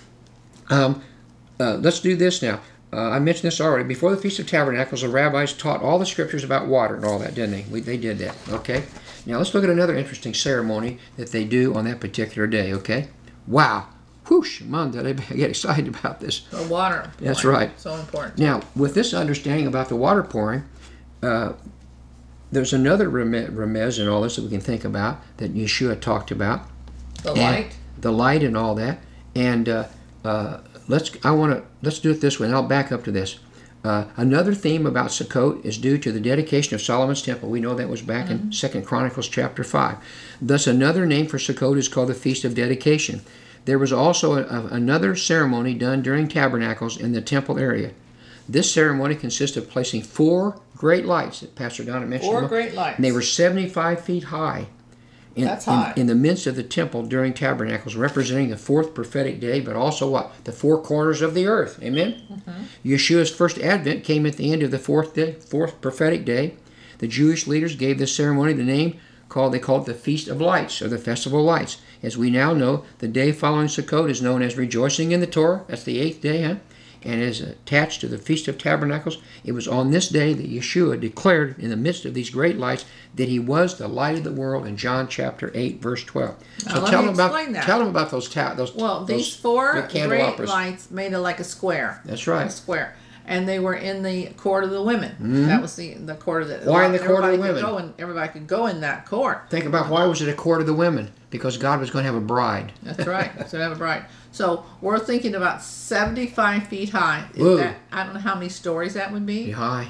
[SPEAKER 4] Let's do this now. I mentioned this already. Before the Feast of Tabernacles, the rabbis taught all the scriptures about water and all that, didn't they? They did that, okay? Now let's look at another interesting ceremony that they do on that particular day, okay? Wow. Whoosh, Mom, did I get excited about this.
[SPEAKER 5] The water.
[SPEAKER 4] That's
[SPEAKER 5] pouring.
[SPEAKER 4] right.
[SPEAKER 5] So important.
[SPEAKER 4] Now, with this understanding about the water pouring, there's another remez in all this that we can think about that Yeshua talked about.
[SPEAKER 5] The light.
[SPEAKER 4] The light and all that. And let's do it this way, and I'll back up to this. Another theme about Sukkot is due to the dedication of Solomon's temple. We know that was back in 2 Chronicles chapter 5. Thus, another name for Sukkot is called the Feast of Dedication. There was also another ceremony done during Tabernacles in the temple area. This ceremony consists of placing 4 great lights that Pastor Donna mentioned.
[SPEAKER 5] 4 great lights.
[SPEAKER 4] And they were 75 feet high.
[SPEAKER 5] That's high.
[SPEAKER 4] In the midst of the temple during Tabernacles, representing the 4th prophetic day, but also what? The 4 corners of the earth. Amen? Yeshua's first advent came at the end of the 4th prophetic day. The Jewish leaders gave this ceremony the name they called it the Feast of Lights, or the Festival of Lights. As we now know, the day following Sukkot is known as Rejoicing in the Torah. That's the 8th day, and is attached to the Feast of Tabernacles. It was on this day that Yeshua declared in the midst of these great lights that he was the light of the world in John chapter 8, verse 12. So
[SPEAKER 5] Now,
[SPEAKER 4] tell
[SPEAKER 5] let
[SPEAKER 4] them
[SPEAKER 5] me explain that.
[SPEAKER 4] Tell them about those
[SPEAKER 5] Well, these 4
[SPEAKER 4] big
[SPEAKER 5] great
[SPEAKER 4] candelabras.
[SPEAKER 5] lights made it like a square.
[SPEAKER 4] That's right.
[SPEAKER 5] A square. and they were in the court of the women. That was the court of the.
[SPEAKER 4] Why in the court of the
[SPEAKER 5] everybody could
[SPEAKER 4] women?
[SPEAKER 5] Everybody could go in that court.
[SPEAKER 4] Think about why was it a court of the women? Because God was going to have a bride.
[SPEAKER 5] That's right. So they have a bride. So we're thinking about 75 feet high.
[SPEAKER 4] Whoa.
[SPEAKER 5] I don't know how many stories that would
[SPEAKER 4] Be
[SPEAKER 5] be.
[SPEAKER 4] high.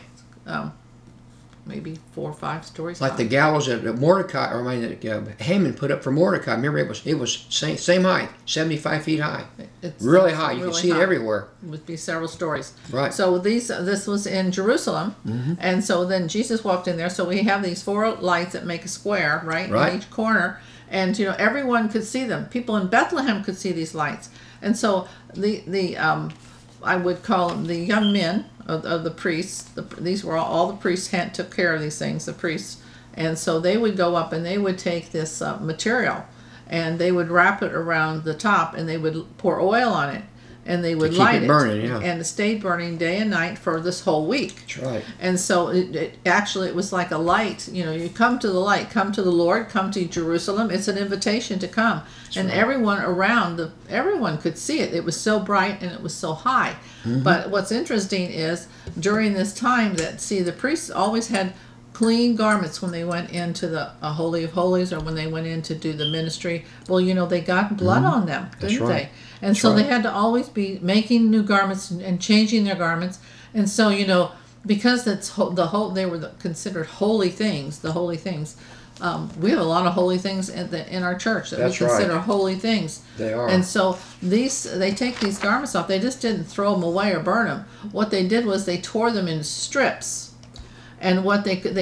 [SPEAKER 5] Maybe 4 or 5 stories.
[SPEAKER 4] Like
[SPEAKER 5] high.
[SPEAKER 4] the gallows that Mordecai, or I mean, Haman put up for Mordecai. Remember, it was same height, 75 feet high.
[SPEAKER 5] It's
[SPEAKER 4] Really high. You
[SPEAKER 5] really
[SPEAKER 4] can see
[SPEAKER 5] high.
[SPEAKER 4] it everywhere.
[SPEAKER 5] It would be several stories.
[SPEAKER 4] Right.
[SPEAKER 5] So this was in Jerusalem, and so then Jesus walked in there. So we have these 4 lights that make a square, right,
[SPEAKER 4] Right.
[SPEAKER 5] in each corner, and everyone could see them. People in Bethlehem could see these lights, and so the I would call them the young men of the priests. These were all the priests took care of these things. The priests, and so they would go up and they would take this material, and they would wrap it around the top, and they would pour oil on it. And they would
[SPEAKER 4] keep
[SPEAKER 5] light
[SPEAKER 4] it burning, yeah.
[SPEAKER 5] and it stayed burning day and night for this whole week.
[SPEAKER 4] That's right.
[SPEAKER 5] And so it was like a light. You come to the light, come to the Lord, come to Jerusalem. It's an invitation to come. And
[SPEAKER 4] right.
[SPEAKER 5] everyone around, everyone could see it. It was so bright and it was so high. But what's interesting is during this time the priests always had clean garments when they went into the Holy of Holies or when they went in to do the ministry. Well, they got blood on them, didn't
[SPEAKER 4] right.
[SPEAKER 5] they? And
[SPEAKER 4] That's
[SPEAKER 5] so
[SPEAKER 4] right.
[SPEAKER 5] they had to always be making new garments and changing their garments. And so, because that's they were considered holy things, the holy things. We have a lot of holy things in our church that
[SPEAKER 4] That's
[SPEAKER 5] we consider
[SPEAKER 4] right.
[SPEAKER 5] holy things.
[SPEAKER 4] They are.
[SPEAKER 5] And so they take these garments off. They just didn't throw them away or burn them. What they did was they tore them into strips. And what they're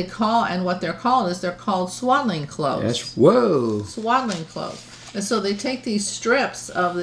[SPEAKER 5] called swaddling clothes.
[SPEAKER 4] Whoa.
[SPEAKER 5] Swaddling clothes. And so they take these strips of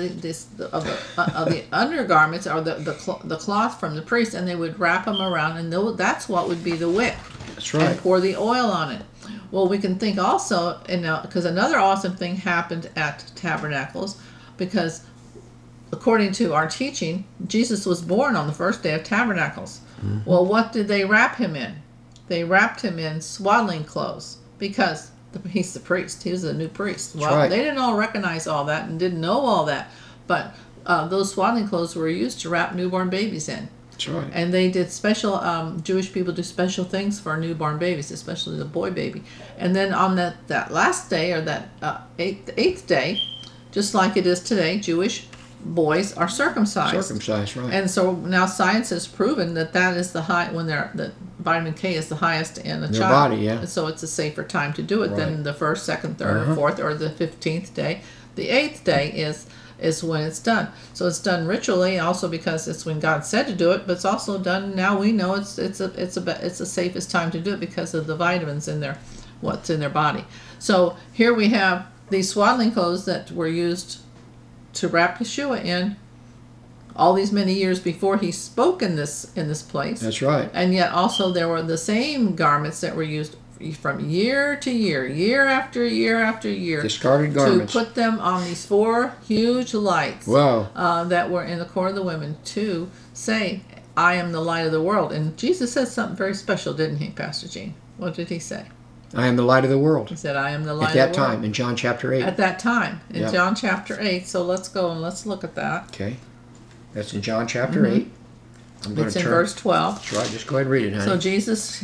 [SPEAKER 5] the undergarments or the cloth from the priest, and they would wrap them around, and that's what would be the wick.
[SPEAKER 4] That's right.
[SPEAKER 5] And pour the oil on it. Well, we can think also, because another awesome thing happened at Tabernacles, because according to our teaching, Jesus was born on the first day of Tabernacles. Well, what did they wrap him in? They wrapped him in swaddling clothes because he's the priest. He was a new priest. Well,
[SPEAKER 4] right.
[SPEAKER 5] They didn't all recognize all that and didn't know all that, but those swaddling clothes were used to wrap newborn babies in.
[SPEAKER 4] That's right.
[SPEAKER 5] And they did special, Jewish people do special things for newborn babies, especially the boy baby. And then on that last day, or that eighth day, just like it is today, Jewish boys are circumcised.
[SPEAKER 4] Circumcised, right.
[SPEAKER 5] And so now science has proven that is the high, that vitamin K is the highest in a
[SPEAKER 4] Their
[SPEAKER 5] child.
[SPEAKER 4] body, yeah.
[SPEAKER 5] And so it's a safer time to do it than
[SPEAKER 4] Right.
[SPEAKER 5] the first, second, third, or fourth, or the 15th day. The 8th day is when it's done. So it's done ritually, also because it's when God said to do it, but it's also done now. We know it's the safest time to do it because of the vitamins in what's in their body. So here we have these swaddling clothes that were used to wrap Yeshua in all these many years before he spoke in this place.
[SPEAKER 4] That's right.
[SPEAKER 5] And yet also there were the same garments that were used from year to year, year after year after year.
[SPEAKER 4] Discarded garments.
[SPEAKER 5] To put them on these 4 huge lights.
[SPEAKER 4] Wow.
[SPEAKER 5] That were in the court of the women to say, I am the light of the world. And Jesus said something very special, didn't he, Pastor Gene? What did he say?
[SPEAKER 4] I am the light of the world.
[SPEAKER 5] He said, I am the light
[SPEAKER 4] At
[SPEAKER 5] of
[SPEAKER 4] that
[SPEAKER 5] the world.
[SPEAKER 4] time, in John chapter 8.
[SPEAKER 5] At that time, in
[SPEAKER 4] Yeah.
[SPEAKER 5] John chapter 8. So let's go and let's look at that.
[SPEAKER 4] Okay. That's in John chapter 8. I'm going
[SPEAKER 5] It's
[SPEAKER 4] to
[SPEAKER 5] in
[SPEAKER 4] turn.
[SPEAKER 5] verse 12.
[SPEAKER 4] That's right. Just go ahead and read it, honey.
[SPEAKER 5] So Jesus,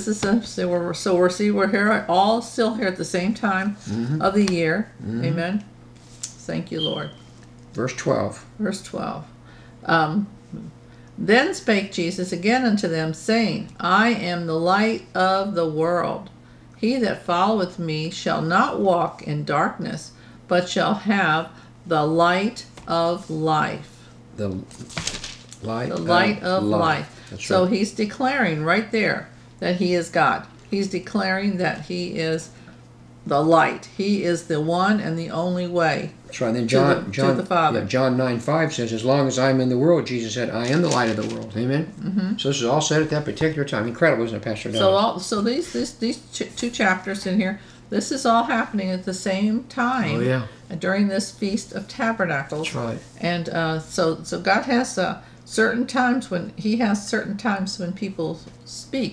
[SPEAKER 5] we're here all still here at the same time of the year. Amen. Thank you, Lord.
[SPEAKER 4] Verse 12.
[SPEAKER 5] Verse 12. Then spake Jesus again unto them, saying, I am the light of the world. He that followeth me shall not walk in darkness, but shall have the light of life.
[SPEAKER 4] The light,
[SPEAKER 5] The light of life.
[SPEAKER 4] That's
[SPEAKER 5] So
[SPEAKER 4] right.
[SPEAKER 5] he's declaring right there that he is God. He's declaring that he is the light. He is the one and the only way.
[SPEAKER 4] That's right. Then
[SPEAKER 5] to the Father.
[SPEAKER 4] Yeah, John 9:5 says, as long as I'm in the world, Jesus said, I am the light of the world. Amen? Mm-hmm. So this is all said at that particular time. Incredible, isn't it, Pastor Don?
[SPEAKER 5] So these 2 chapters in here, this is all happening at the same time.
[SPEAKER 4] Oh, yeah.
[SPEAKER 5] During this Feast of Tabernacles.
[SPEAKER 4] That's right.
[SPEAKER 5] And so God has certain times when people speak.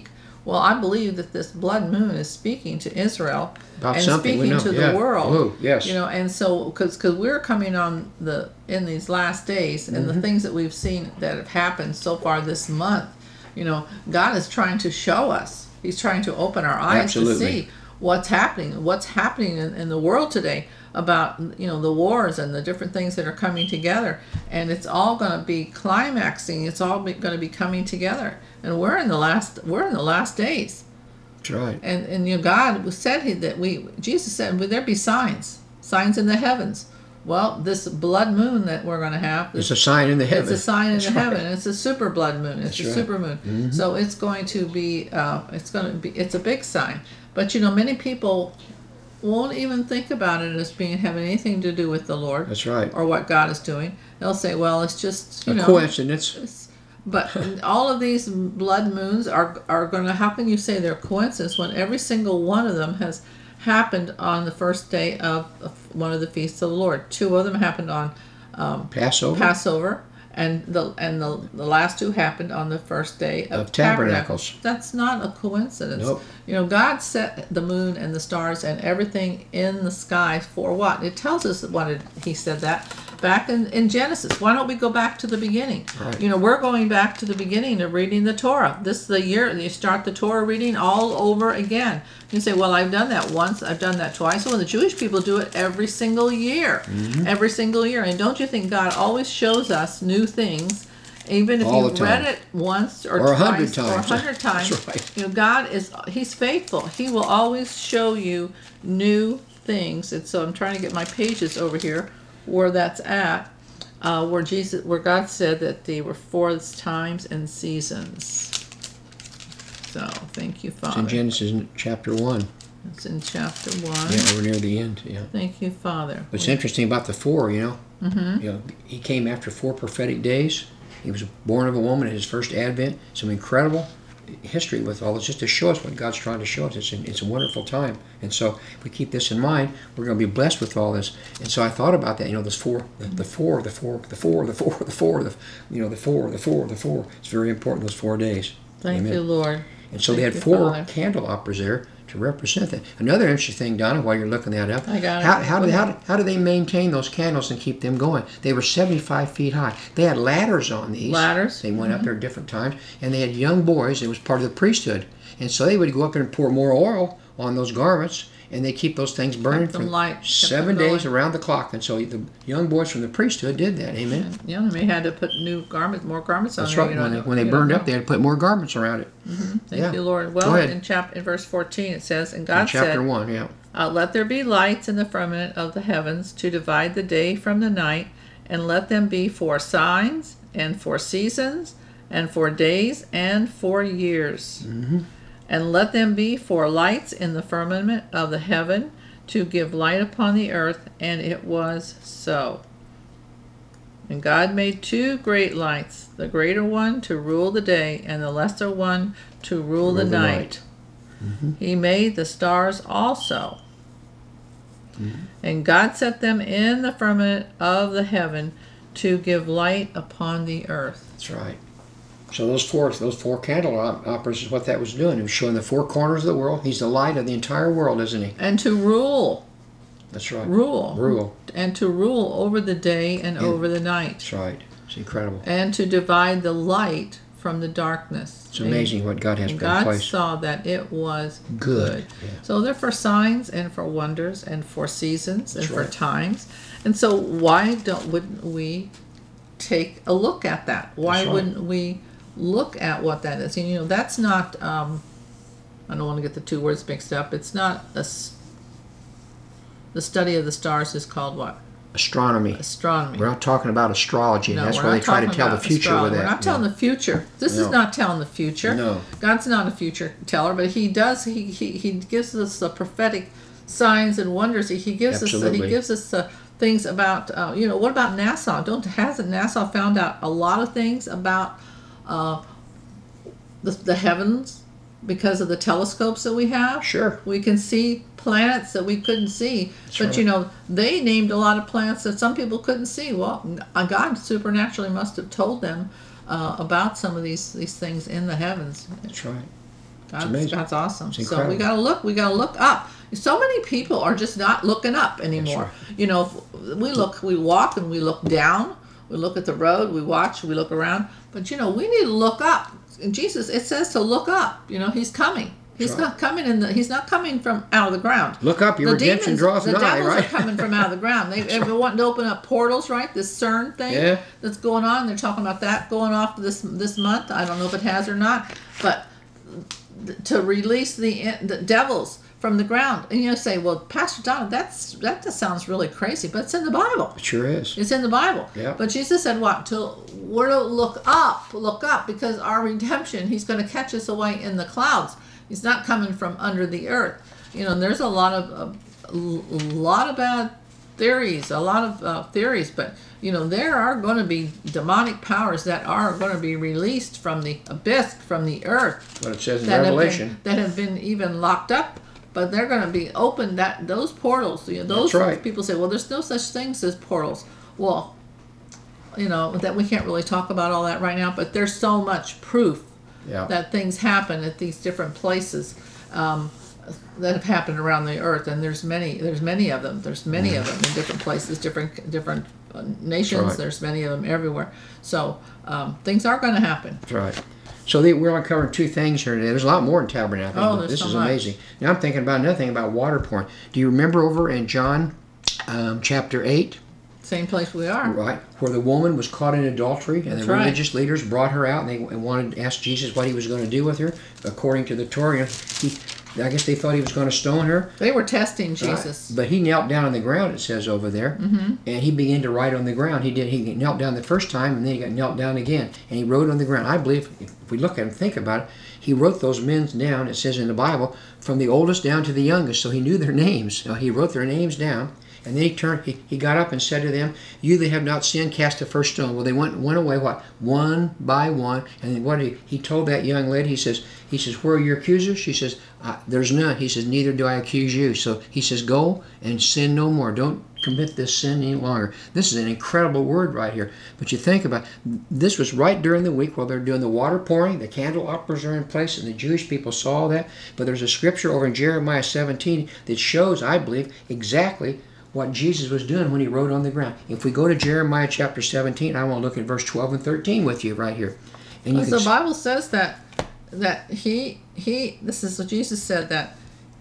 [SPEAKER 5] Well, I believe that this blood moon is speaking to Israel
[SPEAKER 4] About
[SPEAKER 5] and
[SPEAKER 4] something we
[SPEAKER 5] speaking
[SPEAKER 4] know.
[SPEAKER 5] to
[SPEAKER 4] Yeah.
[SPEAKER 5] the world.
[SPEAKER 4] Oh, yes.
[SPEAKER 5] You know, and so because we're coming on in these last days, and
[SPEAKER 4] Mm-hmm.
[SPEAKER 5] the things that we've seen that have happened so far this month, you know, God is trying to show us. He's trying to open our eyes
[SPEAKER 4] Absolutely.
[SPEAKER 5] to see what's happening in the world today about, you know, the wars and the different things that are coming together, and it's all going to be climaxing. It's all going to be coming together, and we're in the last days.
[SPEAKER 4] That's right.
[SPEAKER 5] And you know, God said Jesus said, "Will there be signs in the heavens?" Well, this blood moon that we're going to have,
[SPEAKER 4] It's a sign in the heavens.
[SPEAKER 5] it's a sign in
[SPEAKER 4] That's
[SPEAKER 5] the
[SPEAKER 4] right.
[SPEAKER 5] heaven. It's a super blood moon. It's
[SPEAKER 4] That's
[SPEAKER 5] a
[SPEAKER 4] right.
[SPEAKER 5] super moon. So it's going to be. It's a big sign. But you know, many people won't even think about it as having anything to do with the Lord.
[SPEAKER 4] That's right.
[SPEAKER 5] Or what God is doing. They'll say, "Well, it's just
[SPEAKER 4] A coincidence.
[SPEAKER 5] But all of these blood moons are going to. How can you say they're coincidence when every single one of them has happened on the first day of one of the feasts of the Lord? Two of them happened on Passover, and the last two happened on the first day of
[SPEAKER 4] Tabernacles.
[SPEAKER 5] That's not a coincidence.
[SPEAKER 4] Nope.
[SPEAKER 5] You know, God set the moon and the stars and everything in the sky for what? It tells us He said that back in Genesis. Why don't we go back to the beginning?
[SPEAKER 4] Right.
[SPEAKER 5] You know, we're going back to the beginning of reading the Torah. This is the year you start the Torah reading all over again. You say, well, I've done that once, I've done that twice. Well, the Jewish people do it every single year. Every single year. And don't you think God always shows us new things? Even if
[SPEAKER 4] All
[SPEAKER 5] you
[SPEAKER 4] the time.
[SPEAKER 5] read it once or
[SPEAKER 4] 100
[SPEAKER 5] twice or
[SPEAKER 4] times.
[SPEAKER 5] 100 times,
[SPEAKER 4] That's right.
[SPEAKER 5] you know, He's faithful. He will always show you new things. And so I'm trying to get my pages over here where that's at, where God said that they were for times and seasons. So thank you,
[SPEAKER 4] It's
[SPEAKER 5] Father.
[SPEAKER 4] in Genesis chapter 1.
[SPEAKER 5] It's in chapter 1.
[SPEAKER 4] Yeah, we're near the end. Yeah.
[SPEAKER 5] Thank you, Father.
[SPEAKER 4] What's interesting about the 4, you know, he came after 4 prophetic days. He was born of a woman at his first advent. Some incredible history with all this, just to show us what God's trying to show us. It's a wonderful time. And so if we keep this in mind, we're going to be blessed with all this. And so I thought about that, you know, this 4, the 4, the 4, the 4, the 4, the 4, you know, the 4, the 4, the 4. It's very important, those 4 days.
[SPEAKER 5] Thank
[SPEAKER 4] Amen.
[SPEAKER 5] you, Lord.
[SPEAKER 4] And so they
[SPEAKER 5] Thank
[SPEAKER 4] had
[SPEAKER 5] you,
[SPEAKER 4] 4
[SPEAKER 5] Father.
[SPEAKER 4] candelabras there to represent that. Another interesting thing, Donna, while you're looking that up,
[SPEAKER 5] I got it.
[SPEAKER 4] how do they maintain those candles and keep them going? They were 75 feet high. They had ladders on these.
[SPEAKER 5] Ladders.
[SPEAKER 4] They went up there at different times, and they had young boys. It was part of the priesthood, and so they would go up there and pour more oil on those garments, and they keep those things burning
[SPEAKER 5] Kept them
[SPEAKER 4] for
[SPEAKER 5] light, kept
[SPEAKER 4] 7
[SPEAKER 5] them
[SPEAKER 4] days
[SPEAKER 5] going.
[SPEAKER 4] around the clock. And so the young boys from the priesthood did that. Amen.
[SPEAKER 5] Yeah, they had to put more garments on
[SPEAKER 4] That's
[SPEAKER 5] there.
[SPEAKER 4] right.
[SPEAKER 5] You know,
[SPEAKER 4] When they
[SPEAKER 5] you
[SPEAKER 4] burned
[SPEAKER 5] know.
[SPEAKER 4] up, they had to put more garments around it.
[SPEAKER 5] Thank
[SPEAKER 4] Yeah.
[SPEAKER 5] you, Lord.
[SPEAKER 4] Go
[SPEAKER 5] Well,
[SPEAKER 4] ahead.
[SPEAKER 5] in verse 14 it says, and
[SPEAKER 4] In
[SPEAKER 5] God
[SPEAKER 4] chapter
[SPEAKER 5] said,
[SPEAKER 4] 1, yeah.
[SPEAKER 5] let there be lights in the firmament of the heavens to divide the day from the night, and let them be for signs, and for seasons, and for days, and for years. And let them be for lights in the firmament of the heaven, to give light upon the earth. And it was so. And God made 2 great lights, the greater one to rule the day, and the lesser one to rule the night. He made the stars also. And God set them in the firmament of the heaven to give light upon the earth.
[SPEAKER 4] That's right. So those four candelabras is what that was doing. It was showing the 4 corners of the world. He's the light of the entire world, isn't he?
[SPEAKER 5] And to rule.
[SPEAKER 4] That's right.
[SPEAKER 5] Rule. And to rule over the day and over the night.
[SPEAKER 4] That's right. It's incredible.
[SPEAKER 5] And to divide the light from the darkness.
[SPEAKER 4] It's amazing what God has
[SPEAKER 5] And
[SPEAKER 4] put in
[SPEAKER 5] God
[SPEAKER 4] place.
[SPEAKER 5] saw that it was
[SPEAKER 4] Good. Yeah.
[SPEAKER 5] So they're for signs and for wonders and for seasons and
[SPEAKER 4] That's
[SPEAKER 5] for
[SPEAKER 4] right.
[SPEAKER 5] times. And so wouldn't we take a look at that? Why
[SPEAKER 4] That's right.
[SPEAKER 5] wouldn't we look at what that is? And, you know, that's not, I don't want to get the 2 words mixed up. It's not the study of the stars is called what?
[SPEAKER 4] Astronomy.
[SPEAKER 5] Astronomy.
[SPEAKER 4] We're not talking about astrology, and
[SPEAKER 5] No,
[SPEAKER 4] that's
[SPEAKER 5] we're
[SPEAKER 4] why they
[SPEAKER 5] not
[SPEAKER 4] try to
[SPEAKER 5] talking
[SPEAKER 4] tell the
[SPEAKER 5] about
[SPEAKER 4] future
[SPEAKER 5] astrology.
[SPEAKER 4] with that.
[SPEAKER 5] We're not telling the future. This is
[SPEAKER 4] No.
[SPEAKER 5] not telling the future.
[SPEAKER 4] No.
[SPEAKER 5] God's not a future teller, but He does. He gives us the prophetic signs and wonders. He gives
[SPEAKER 4] Absolutely.
[SPEAKER 5] us things about. You know, what about NASA? Hasn't NASA found out a lot of things about the heavens because of the telescopes that we have?
[SPEAKER 4] Sure.
[SPEAKER 5] We can see planets that we couldn't see. But
[SPEAKER 4] right.
[SPEAKER 5] you know, they named a lot of planets that some people couldn't see. Well, God supernaturally must have told them about some of these things in the heavens.
[SPEAKER 4] That's right. amazing.
[SPEAKER 5] That's awesome.
[SPEAKER 4] It's
[SPEAKER 5] So we
[SPEAKER 4] incredible.
[SPEAKER 5] we gotta look up. So many people are just not looking up anymore.
[SPEAKER 4] That's
[SPEAKER 5] You know, we walk and we look down, we look at the road, we watch, we look around, but you know, we need to look up. And Jesus, it says to look up. You know, he's coming. He's
[SPEAKER 4] That's right.
[SPEAKER 5] not coming he's not coming from out of the ground.
[SPEAKER 4] Look up, your redemption draws
[SPEAKER 5] the
[SPEAKER 4] nigh,
[SPEAKER 5] devils
[SPEAKER 4] right?
[SPEAKER 5] are coming from out of the ground. They're wanting to open up portals, right? This CERN thing
[SPEAKER 4] Yeah.
[SPEAKER 5] that's going on. They're talking about that going off this month. I don't know if it has or not, but to release the devils from the ground. And you say, well, Pastor Donna, that just sounds really crazy, but it's in the Bible.
[SPEAKER 4] It sure is.
[SPEAKER 5] It's in the Bible.
[SPEAKER 4] Yeah.
[SPEAKER 5] But Jesus said, what? We're to look up, because our redemption, he's going to catch us away in the clouds. He's not coming from under the earth. You know, and there's a lot of bad theories, but you know, there are going to be demonic powers that are going to be released from the abyss, from the earth.
[SPEAKER 4] What it says in Revelation.
[SPEAKER 5] That have been even locked up, but they're going to be opened. That those portals, you know, those
[SPEAKER 4] That's right.
[SPEAKER 5] people say, well, there's no such things as portals. Well, you know, that we can't really talk about all that right now, but there's so much proof
[SPEAKER 4] Yeah.
[SPEAKER 5] that things happen at these different places that have happened around the earth, and there's many of them. There's many of them in different places, different nations.
[SPEAKER 4] Right.
[SPEAKER 5] There's many of them everywhere. So things are going to happen.
[SPEAKER 4] That's right. So we're only covering two things here today. There's a lot more in Tabernacle.
[SPEAKER 5] Oh,
[SPEAKER 4] but
[SPEAKER 5] there's
[SPEAKER 4] this
[SPEAKER 5] so
[SPEAKER 4] is
[SPEAKER 5] much.
[SPEAKER 4] amazing. Now I'm thinking about another thing about water pouring. Do you remember over in John chapter 8?
[SPEAKER 5] Same place we are.
[SPEAKER 4] Right, where the woman was caught in adultery, and
[SPEAKER 5] That's
[SPEAKER 4] the
[SPEAKER 5] right.
[SPEAKER 4] religious leaders brought her out, and they wanted to ask Jesus what he was going to do with her. According to the Torah, I guess they thought he was going to stone her.
[SPEAKER 5] They were testing Jesus.
[SPEAKER 4] Right. But he knelt down on the ground, it says over there, and he began to write on the ground. He knelt down the first time, and then he got knelt down again, and he wrote on the ground. I believe, if we look at it and think about it, he wrote those men down, it says in the Bible, from the oldest down to the youngest, so he knew their names. He wrote their names down. And then he got up and said to them, "You that have not sinned, cast the first stone." Well, they went away, what? One by one. And then what he told that young lady, he says, "Where are your accusers?" She says, "There's none." He says, "Neither do I accuse you." So he says, "Go and sin no more. Don't commit this sin any longer." This is an incredible word right here. But you think about it, this was right during the week while they're doing the water pouring. The candelabras are in place, and the Jewish people saw that. But there's a scripture over in Jeremiah 17 that shows, I believe, exactly what Jesus was doing when he wrote on the ground. If we go to Jeremiah chapter 17, I want to look at verse 12 and 13 with you right here. And you
[SPEAKER 5] Because the Bible says that he this is what Jesus said, that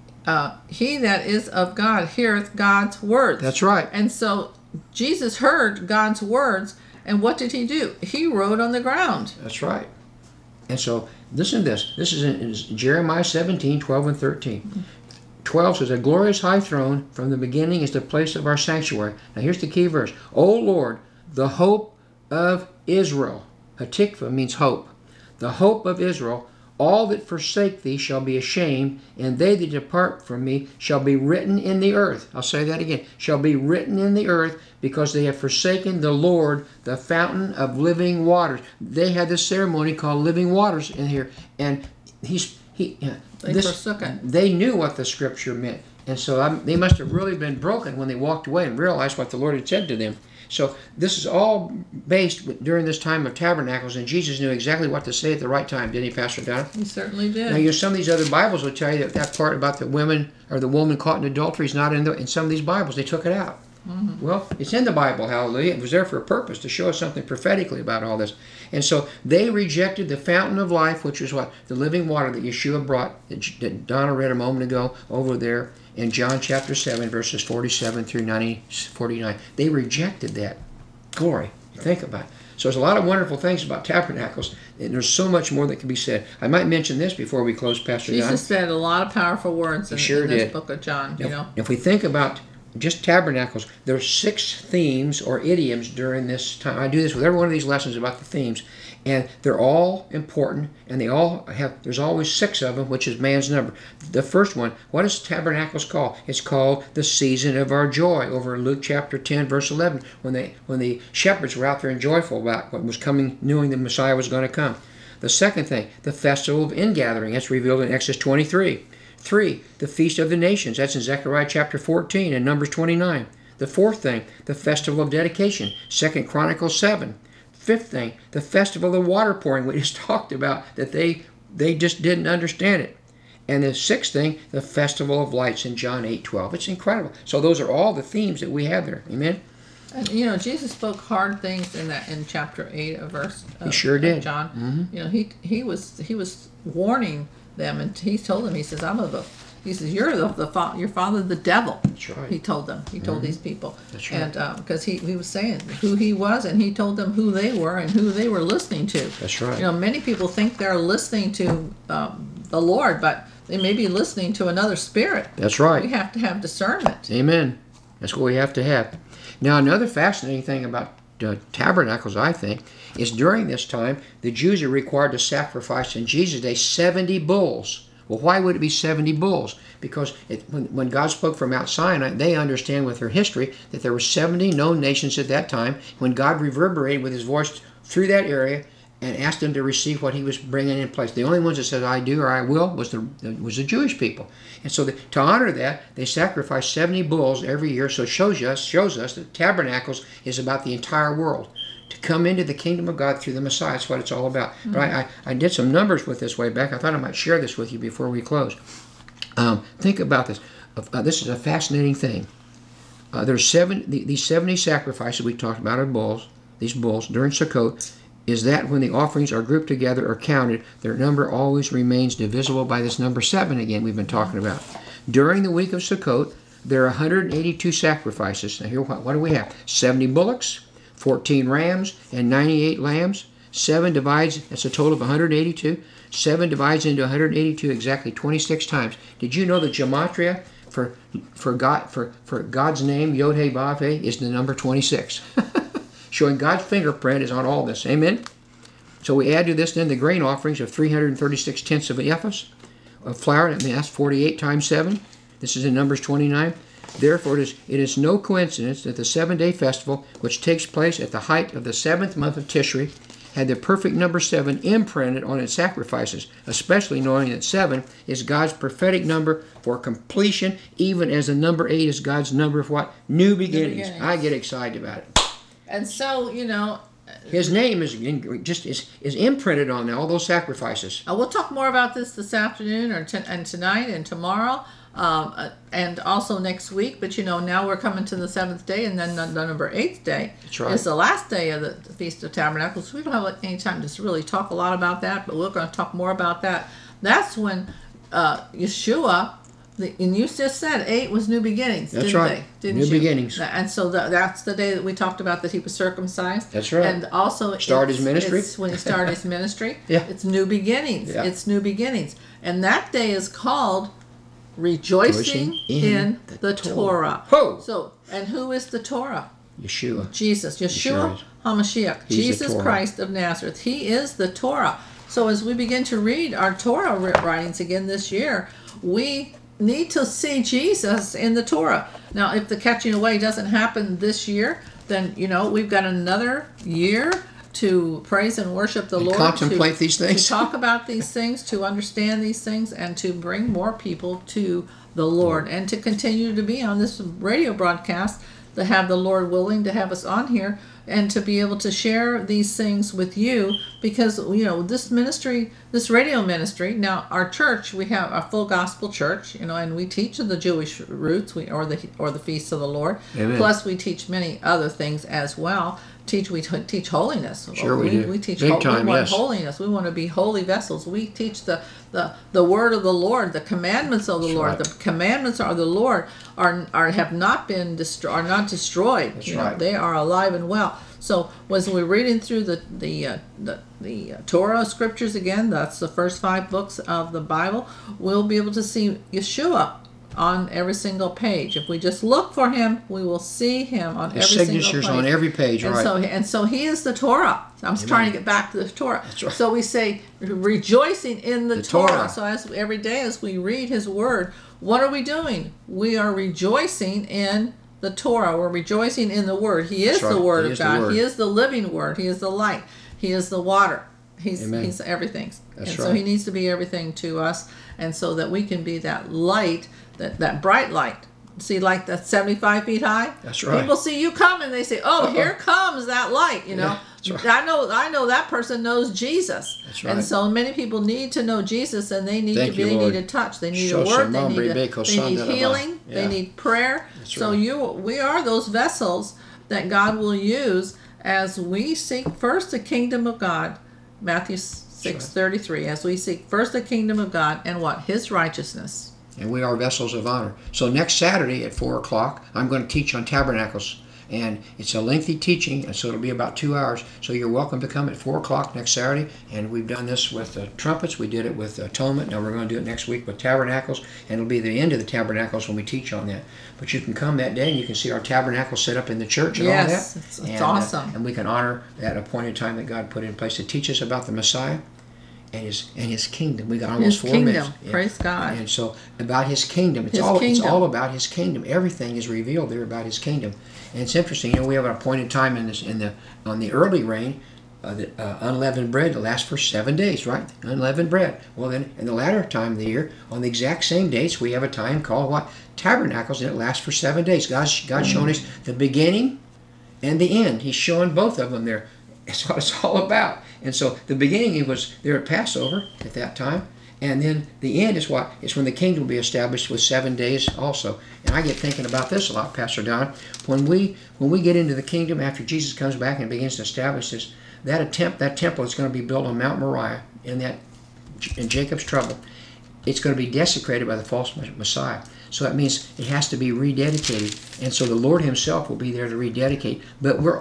[SPEAKER 5] he that is of God heareth God's words.
[SPEAKER 4] That's right.
[SPEAKER 5] And so Jesus heard God's words, and what did he do? He wrote on the ground.
[SPEAKER 4] That's right. And so listen to this. This is in Jeremiah 17, 12 and 13. 12 says, "A glorious high throne from the beginning is the place of our sanctuary." Now here's the key verse. "O Lord, the hope of Israel." Hatikva means hope. "The hope of Israel, all that forsake thee shall be ashamed, and they that depart from me shall be written in the earth." I'll say that again. "Shall be written in the earth, because they have forsaken the Lord, the fountain of living waters." They had this ceremony called living waters in here, and
[SPEAKER 5] They forsook it.
[SPEAKER 4] they knew what the scripture meant, and so they must have really been broken when they walked away and realized what the Lord had said to them. So this is all based during this time of tabernacles, and Jesus knew exactly what to say at the right time, didn't he, Pastor Donna?
[SPEAKER 5] He certainly did.
[SPEAKER 4] Now, some of these other Bibles will tell you that part about the women or the woman caught in adultery is not in some of these Bibles. They took it out. Well, it's in the Bible, hallelujah. It was there for a purpose, to show us something prophetically about all this. And so they rejected the fountain of life, which was what? The living water that Yeshua brought, that Donna read a moment ago over there in John chapter 7, verses 47 through 49. They rejected that. Glory. Think about it. So there's a lot of wonderful things about tabernacles, and there's so much more that can be said. I might mention this before we close, Pastor John.
[SPEAKER 5] Jesus said a lot of powerful words in
[SPEAKER 4] Sure
[SPEAKER 5] this
[SPEAKER 4] did.
[SPEAKER 5] book of John, you know.
[SPEAKER 4] If we think about just tabernacles, there's 6 themes or idioms during this time. I do this with every one of these lessons about the themes, and they're all important, and they all have, there's always 6 of them, which is man's number. The first one, what is tabernacles called? It's called the season of our joy, over in Luke chapter 10, verse 11, when the shepherds were out there and joyful about what was coming, knowing the Messiah was going to come. The second thing, the festival of ingathering, that's revealed in Exodus 23. 3, the Feast of the Nations. That's in Zechariah chapter 14 and Numbers 29. The fourth thing, the Festival of Dedication. 2 Chronicles 7. Fifth thing, the Festival of Water Pouring. We just talked about that they they just didn't understand it. And the sixth thing, the Festival of Lights in John 8:12. It's incredible. So those are all the themes that we have there. Amen?
[SPEAKER 5] And, Jesus spoke hard things in chapter 8 of verse.
[SPEAKER 4] He sure did.
[SPEAKER 5] Of John. He was warning them, and he told them. He says, He says, you're your father, the devil.
[SPEAKER 4] That's right.
[SPEAKER 5] He told them. He told these people.
[SPEAKER 4] That's right.
[SPEAKER 5] And because he was saying who he was, and he told them who they were and who they were listening to.
[SPEAKER 4] That's right.
[SPEAKER 5] Many people think they're listening to the Lord, but they may be listening to another spirit.
[SPEAKER 4] That's right.
[SPEAKER 5] We have to have discernment.
[SPEAKER 4] Amen. That's what we have to have. Now, another fascinating thing about tabernacles, I think, is during this time, the Jews are required to sacrifice in Jesus' day 70 bulls. Well, why would it be 70 bulls? Because when God spoke from Mount Sinai, they understand with their history that there were 70 known nations at that time. When God reverberated with his voice through that area and asked them to receive what he was bringing in place, the only ones that said, I do or I will, was the Jewish people. And so to honor that, they sacrificed 70 bulls every year. So it shows us that tabernacles is about the entire world. To come into the kingdom of God through the Messiah. That's what it's all about. Mm-hmm. But I did some numbers with this way back. I thought I might share this with you before we close. Think about this. This is a fascinating thing. There's these 70 sacrifices we talked about of bulls. These bulls during Sukkot is that when the offerings are grouped together or counted, their number always remains divisible by this number 7 again we've been talking about. During the week of Sukkot, there are 182 sacrifices. Now here, what do we have? 70 bullocks, 14 rams, and 98 lambs. 7 divides, that's a total of 182. 7 divides into 182 exactly 26 times. Did you know the gematria for God's name, Yod-Heh-Vav-Heh, is the number 26? Showing God's fingerprint is on all this. Amen? So we add to this then the grain offerings of 336 tenths of an ephah of flour, and that's 48 times 7. This is in Numbers 29. Therefore, it is no coincidence that the 7-day festival, which takes place at the height of the 7th month of Tishri, had the perfect number 7 imprinted on its sacrifices, especially knowing that 7 is God's prophetic number for completion, even as the number 8 is God's number of what? New beginnings. I get excited about it.
[SPEAKER 5] And so,
[SPEAKER 4] his name is imprinted on all those sacrifices.
[SPEAKER 5] We'll talk more about this afternoon and tonight and tomorrow. And also next week, but now we're coming to the 7th day, and then the number 8th day is the last day of the Feast of Tabernacles. So we don't have any time to really talk a lot about that, but we're going to talk more about that. That's when Yeshua, and you just said 8 was new beginnings.
[SPEAKER 4] That's
[SPEAKER 5] didn't
[SPEAKER 4] right.
[SPEAKER 5] They? Didn't
[SPEAKER 4] new
[SPEAKER 5] you?
[SPEAKER 4] beginnings.
[SPEAKER 5] And so that's the day that we talked about that he was circumcised.
[SPEAKER 4] That's right.
[SPEAKER 5] And also
[SPEAKER 4] started his ministry.
[SPEAKER 5] It's when he started his ministry.
[SPEAKER 4] Yeah.
[SPEAKER 5] It's new beginnings.
[SPEAKER 4] Yeah.
[SPEAKER 5] It's new beginnings. And that day is called Rejoicing in the Torah.
[SPEAKER 4] Ho!
[SPEAKER 5] So, and who is the Torah?
[SPEAKER 4] Yeshua.
[SPEAKER 5] Jesus. Yeshua HaMashiach. Jesus Christ of Nazareth. He is the Torah. So as we begin to read our Torah writings again this year, we need to see Jesus in the Torah. Now, if the catching away doesn't happen this year, then, we've got another year to praise and worship the Lord,
[SPEAKER 4] contemplate these things,
[SPEAKER 5] to talk about these things, to understand these things, and to bring more people to the Lord, and to continue to be on this radio broadcast, to have the Lord willing to have us on here, and to be able to share these things with you, because this ministry, this radio ministry. Now, our church, we have a full gospel church, and we teach the Jewish roots, or the feasts of the Lord.
[SPEAKER 4] Amen.
[SPEAKER 5] Plus, we teach many other things as well. We teach holiness.
[SPEAKER 4] Sure we do.
[SPEAKER 5] We teach
[SPEAKER 4] big time.
[SPEAKER 5] We want
[SPEAKER 4] yes.
[SPEAKER 5] holiness. We want to be holy vessels. We teach the word of the Lord, the commandments of the Lord.
[SPEAKER 4] Right.
[SPEAKER 5] The commandments of the Lord have not been are not destroyed.
[SPEAKER 4] That's right.
[SPEAKER 5] They are alive and well. So as we're reading through the Torah scriptures again, that's the first 5 books of the Bible, we'll be able to see Yeshua on every single page. If we just look for him, we will see him on every single page.
[SPEAKER 4] His signature's on every page,
[SPEAKER 5] and
[SPEAKER 4] right.
[SPEAKER 5] So he is the Torah. I'm trying to get back to the Torah.
[SPEAKER 4] That's right.
[SPEAKER 5] So we say rejoicing in the Torah.
[SPEAKER 4] Torah.
[SPEAKER 5] So every day as we read his word, what are we doing? We are rejoicing in the Torah. We're rejoicing in the word. He is the word of God. He is the living word. He is the light. He is the water. He's everything.
[SPEAKER 4] That's
[SPEAKER 5] and
[SPEAKER 4] right.
[SPEAKER 5] so he needs to be everything to us, and so that we can be that light, that bright light. See, like that's 75 feet high.
[SPEAKER 4] That's right.
[SPEAKER 5] People see you coming, they say, "Oh, here comes that light."
[SPEAKER 4] Yeah, that's right.
[SPEAKER 5] I know that person knows Jesus.
[SPEAKER 4] That's right.
[SPEAKER 5] And so many people need to know Jesus, and they need
[SPEAKER 4] Thank
[SPEAKER 5] to
[SPEAKER 4] you,
[SPEAKER 5] be, they
[SPEAKER 4] Lord.
[SPEAKER 5] need a touch. They need
[SPEAKER 4] Show
[SPEAKER 5] a word.
[SPEAKER 4] some
[SPEAKER 5] They
[SPEAKER 4] hombre
[SPEAKER 5] need,
[SPEAKER 4] beco
[SPEAKER 5] they need
[SPEAKER 4] sanda
[SPEAKER 5] healing.
[SPEAKER 4] Yeah.
[SPEAKER 5] They need prayer.
[SPEAKER 4] That's
[SPEAKER 5] So
[SPEAKER 4] right.
[SPEAKER 5] we are those vessels that God will use as we seek first the kingdom of God. Matthew 6:33. As we seek first the kingdom of God and what? His righteousness.
[SPEAKER 4] And we are vessels of honor. So next Saturday at 4 o'clock, I'm going to teach on tabernacles. And it's a lengthy teaching, and so it'll be about 2 hours. So you're welcome to come at 4 o'clock next Saturday. And we've done this with trumpets. We did it with atonement. Now we're going to do it next week with tabernacles. And it'll be the end of the tabernacles when we teach on that. But you can come that day, and you can see our tabernacle set up in the church and all that.
[SPEAKER 5] Yes, it's awesome.
[SPEAKER 4] And we can honor that appointed time that God put in place to teach us about the Messiah and his kingdom. We got almost
[SPEAKER 5] His
[SPEAKER 4] 4 minutes.
[SPEAKER 5] kingdom. Yeah. Praise God.
[SPEAKER 4] And so about his kingdom. It's
[SPEAKER 5] His
[SPEAKER 4] all
[SPEAKER 5] kingdom.
[SPEAKER 4] It's all about his kingdom. Everything is revealed there about his kingdom. And it's interesting, we have an appointed time on the early rain, the unleavened bread to last for 7 days, right? Unleavened bread. Well then, in the latter time of the year, on the exact same dates, we have a time called what? Tabernacles, and it lasts for 7 days. God's showing us the beginning and the end. He's showing both of them there. That's what it's all about. And so the beginning, he was there at Passover at that time. And then the end is what? It's when the kingdom will be established with 7 days also. And I get thinking about this a lot, Pastor Don. When we get into the kingdom after Jesus comes back and begins to establish this, that temple is going to be built on Mount Moriah in Jacob's trouble. It's going to be desecrated by the false Messiah. So that means it has to be rededicated. And so the Lord himself will be there to rededicate. But we're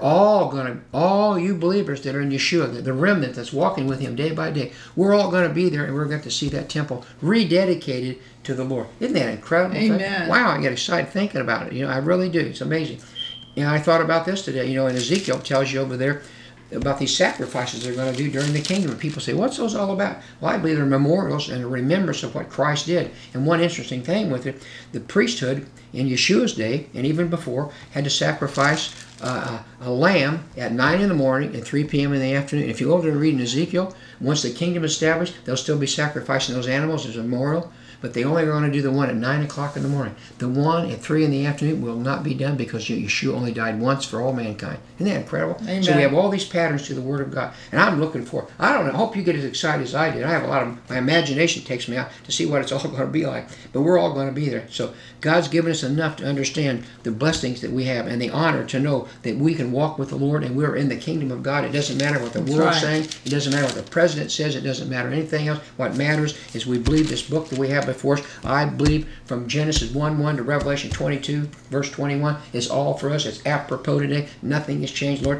[SPEAKER 4] all you believers that are in Yeshua, the remnant that's walking with him day by day, we're all going to be there, and we're going to see that temple rededicated to the Lord. Isn't that incredible?
[SPEAKER 5] Amen.
[SPEAKER 4] Wow, I get excited thinking about it. I really do. It's amazing. And I thought about this today. In Ezekiel, it tells you over there about these sacrifices they're going to do during the kingdom. And people say, what's those all about? Well, I believe they're memorials and a remembrance of what Christ did. And one interesting thing with it, the priesthood in Yeshua's day, and even before, had to sacrifice a lamb at 9 in the morning and 3 p.m. in the afternoon. If you go over to read in Ezekiel, once the kingdom is established, they'll still be sacrificing those animals as a memorial. But they only are going to do the one at 9 o'clock in the morning. The one at 3 in the afternoon will not be done because Yeshua only died once for all mankind. Isn't that incredible?
[SPEAKER 5] Amen.
[SPEAKER 4] So we have all these patterns to the Word of God. And I'm looking for, I don't know, I hope you get as excited as I did. I have a lot of, my imagination takes me out to see what it's all going to be like. But we're all going to be there. So God's given us enough to understand the blessings that we have and the honor to know that we can walk with the Lord and we're in the kingdom of God. It doesn't matter what the world's saying. It doesn't matter what the president says. It doesn't matter anything else. What matters is we believe this book that we have before us. I believe from Genesis 1:1 to Revelation 22, verse 21, is all for us. It's apropos today. Nothing has changed, Lord.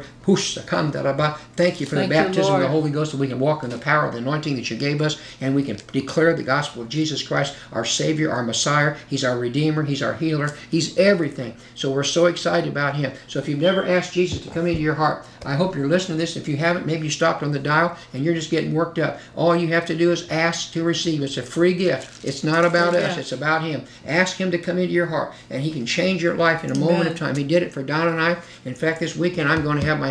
[SPEAKER 4] Thank you for the baptism of the Holy Ghost, that we can walk in the power of the anointing that you gave us, and we can declare the gospel of Jesus Christ, our Savior, our Messiah. He's our Redeemer. He's our healer. He's everything. So we're so excited about Him. So if you've never asked Jesus to come into your heart, I hope you're listening to this. If you haven't, maybe you stopped on the dial and you're just getting worked up. All you have to do is ask to receive. It's a free gift. It's not about us. It's about Him. Ask Him to come into your heart, and He can change your life in a moment of time. He did it for Don and I. In fact, this weekend I'm going to have my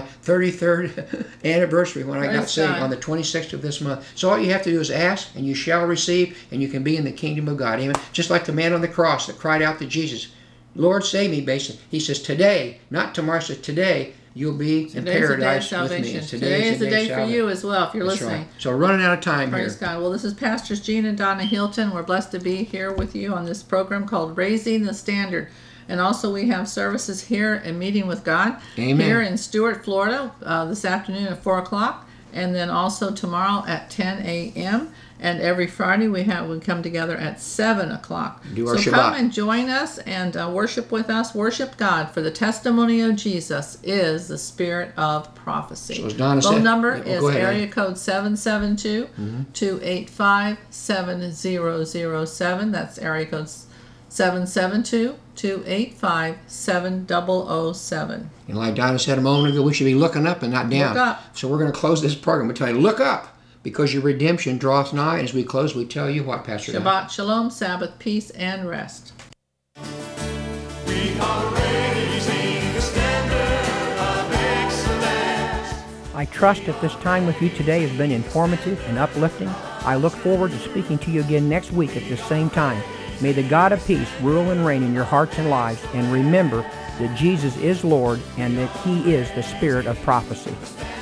[SPEAKER 4] 33rd anniversary when I got saved on the 26th of this month. So all you have to do is ask, and you shall receive, and you can be in the kingdom of God. Amen. Just like the man on the cross that cried out to Jesus, Lord, save me, basically. He says, today, not tomorrow, says today, you'll be in paradise with me.
[SPEAKER 5] Today is the day for you as well, if you're listening.
[SPEAKER 4] Right. So we're running out of time here.
[SPEAKER 5] Praise God. Well, this is Pastors Gene and Donna Hilton. We're blessed to be here with you on this program called Raising the Standard. And also we have services here in Meeting with God.
[SPEAKER 4] Amen.
[SPEAKER 5] Here in Stuart, Florida, this afternoon at 4 o'clock. And then also tomorrow at 10 a.m. And every Friday we come together at 7 o'clock.
[SPEAKER 4] Do our
[SPEAKER 5] so
[SPEAKER 4] Shabbat.
[SPEAKER 5] Come and join us and worship with us. Worship God, for the testimony of Jesus is the spirit of prophecy.
[SPEAKER 4] So as Donna said,
[SPEAKER 5] phone number is
[SPEAKER 4] go ahead,
[SPEAKER 5] area code 772-285-7007. That's area code 772-285-7007.
[SPEAKER 4] And like Donna said a moment ago, we should be looking up and not down.
[SPEAKER 5] Look up.
[SPEAKER 4] So we're going to close this program. We tell you, look up, because your redemption draweth nigh. And as we close, we tell you what, Pastor Don?
[SPEAKER 5] Shabbat Shalom, Sabbath, peace, and rest.
[SPEAKER 3] We are raising the standard of excellence.
[SPEAKER 6] I trust that this time with you today has been informative and uplifting. I look forward to speaking to you again next week at this same time. May the God of peace rule and reign in your hearts and lives, and remember that Jesus is Lord and that He is the Spirit of prophecy.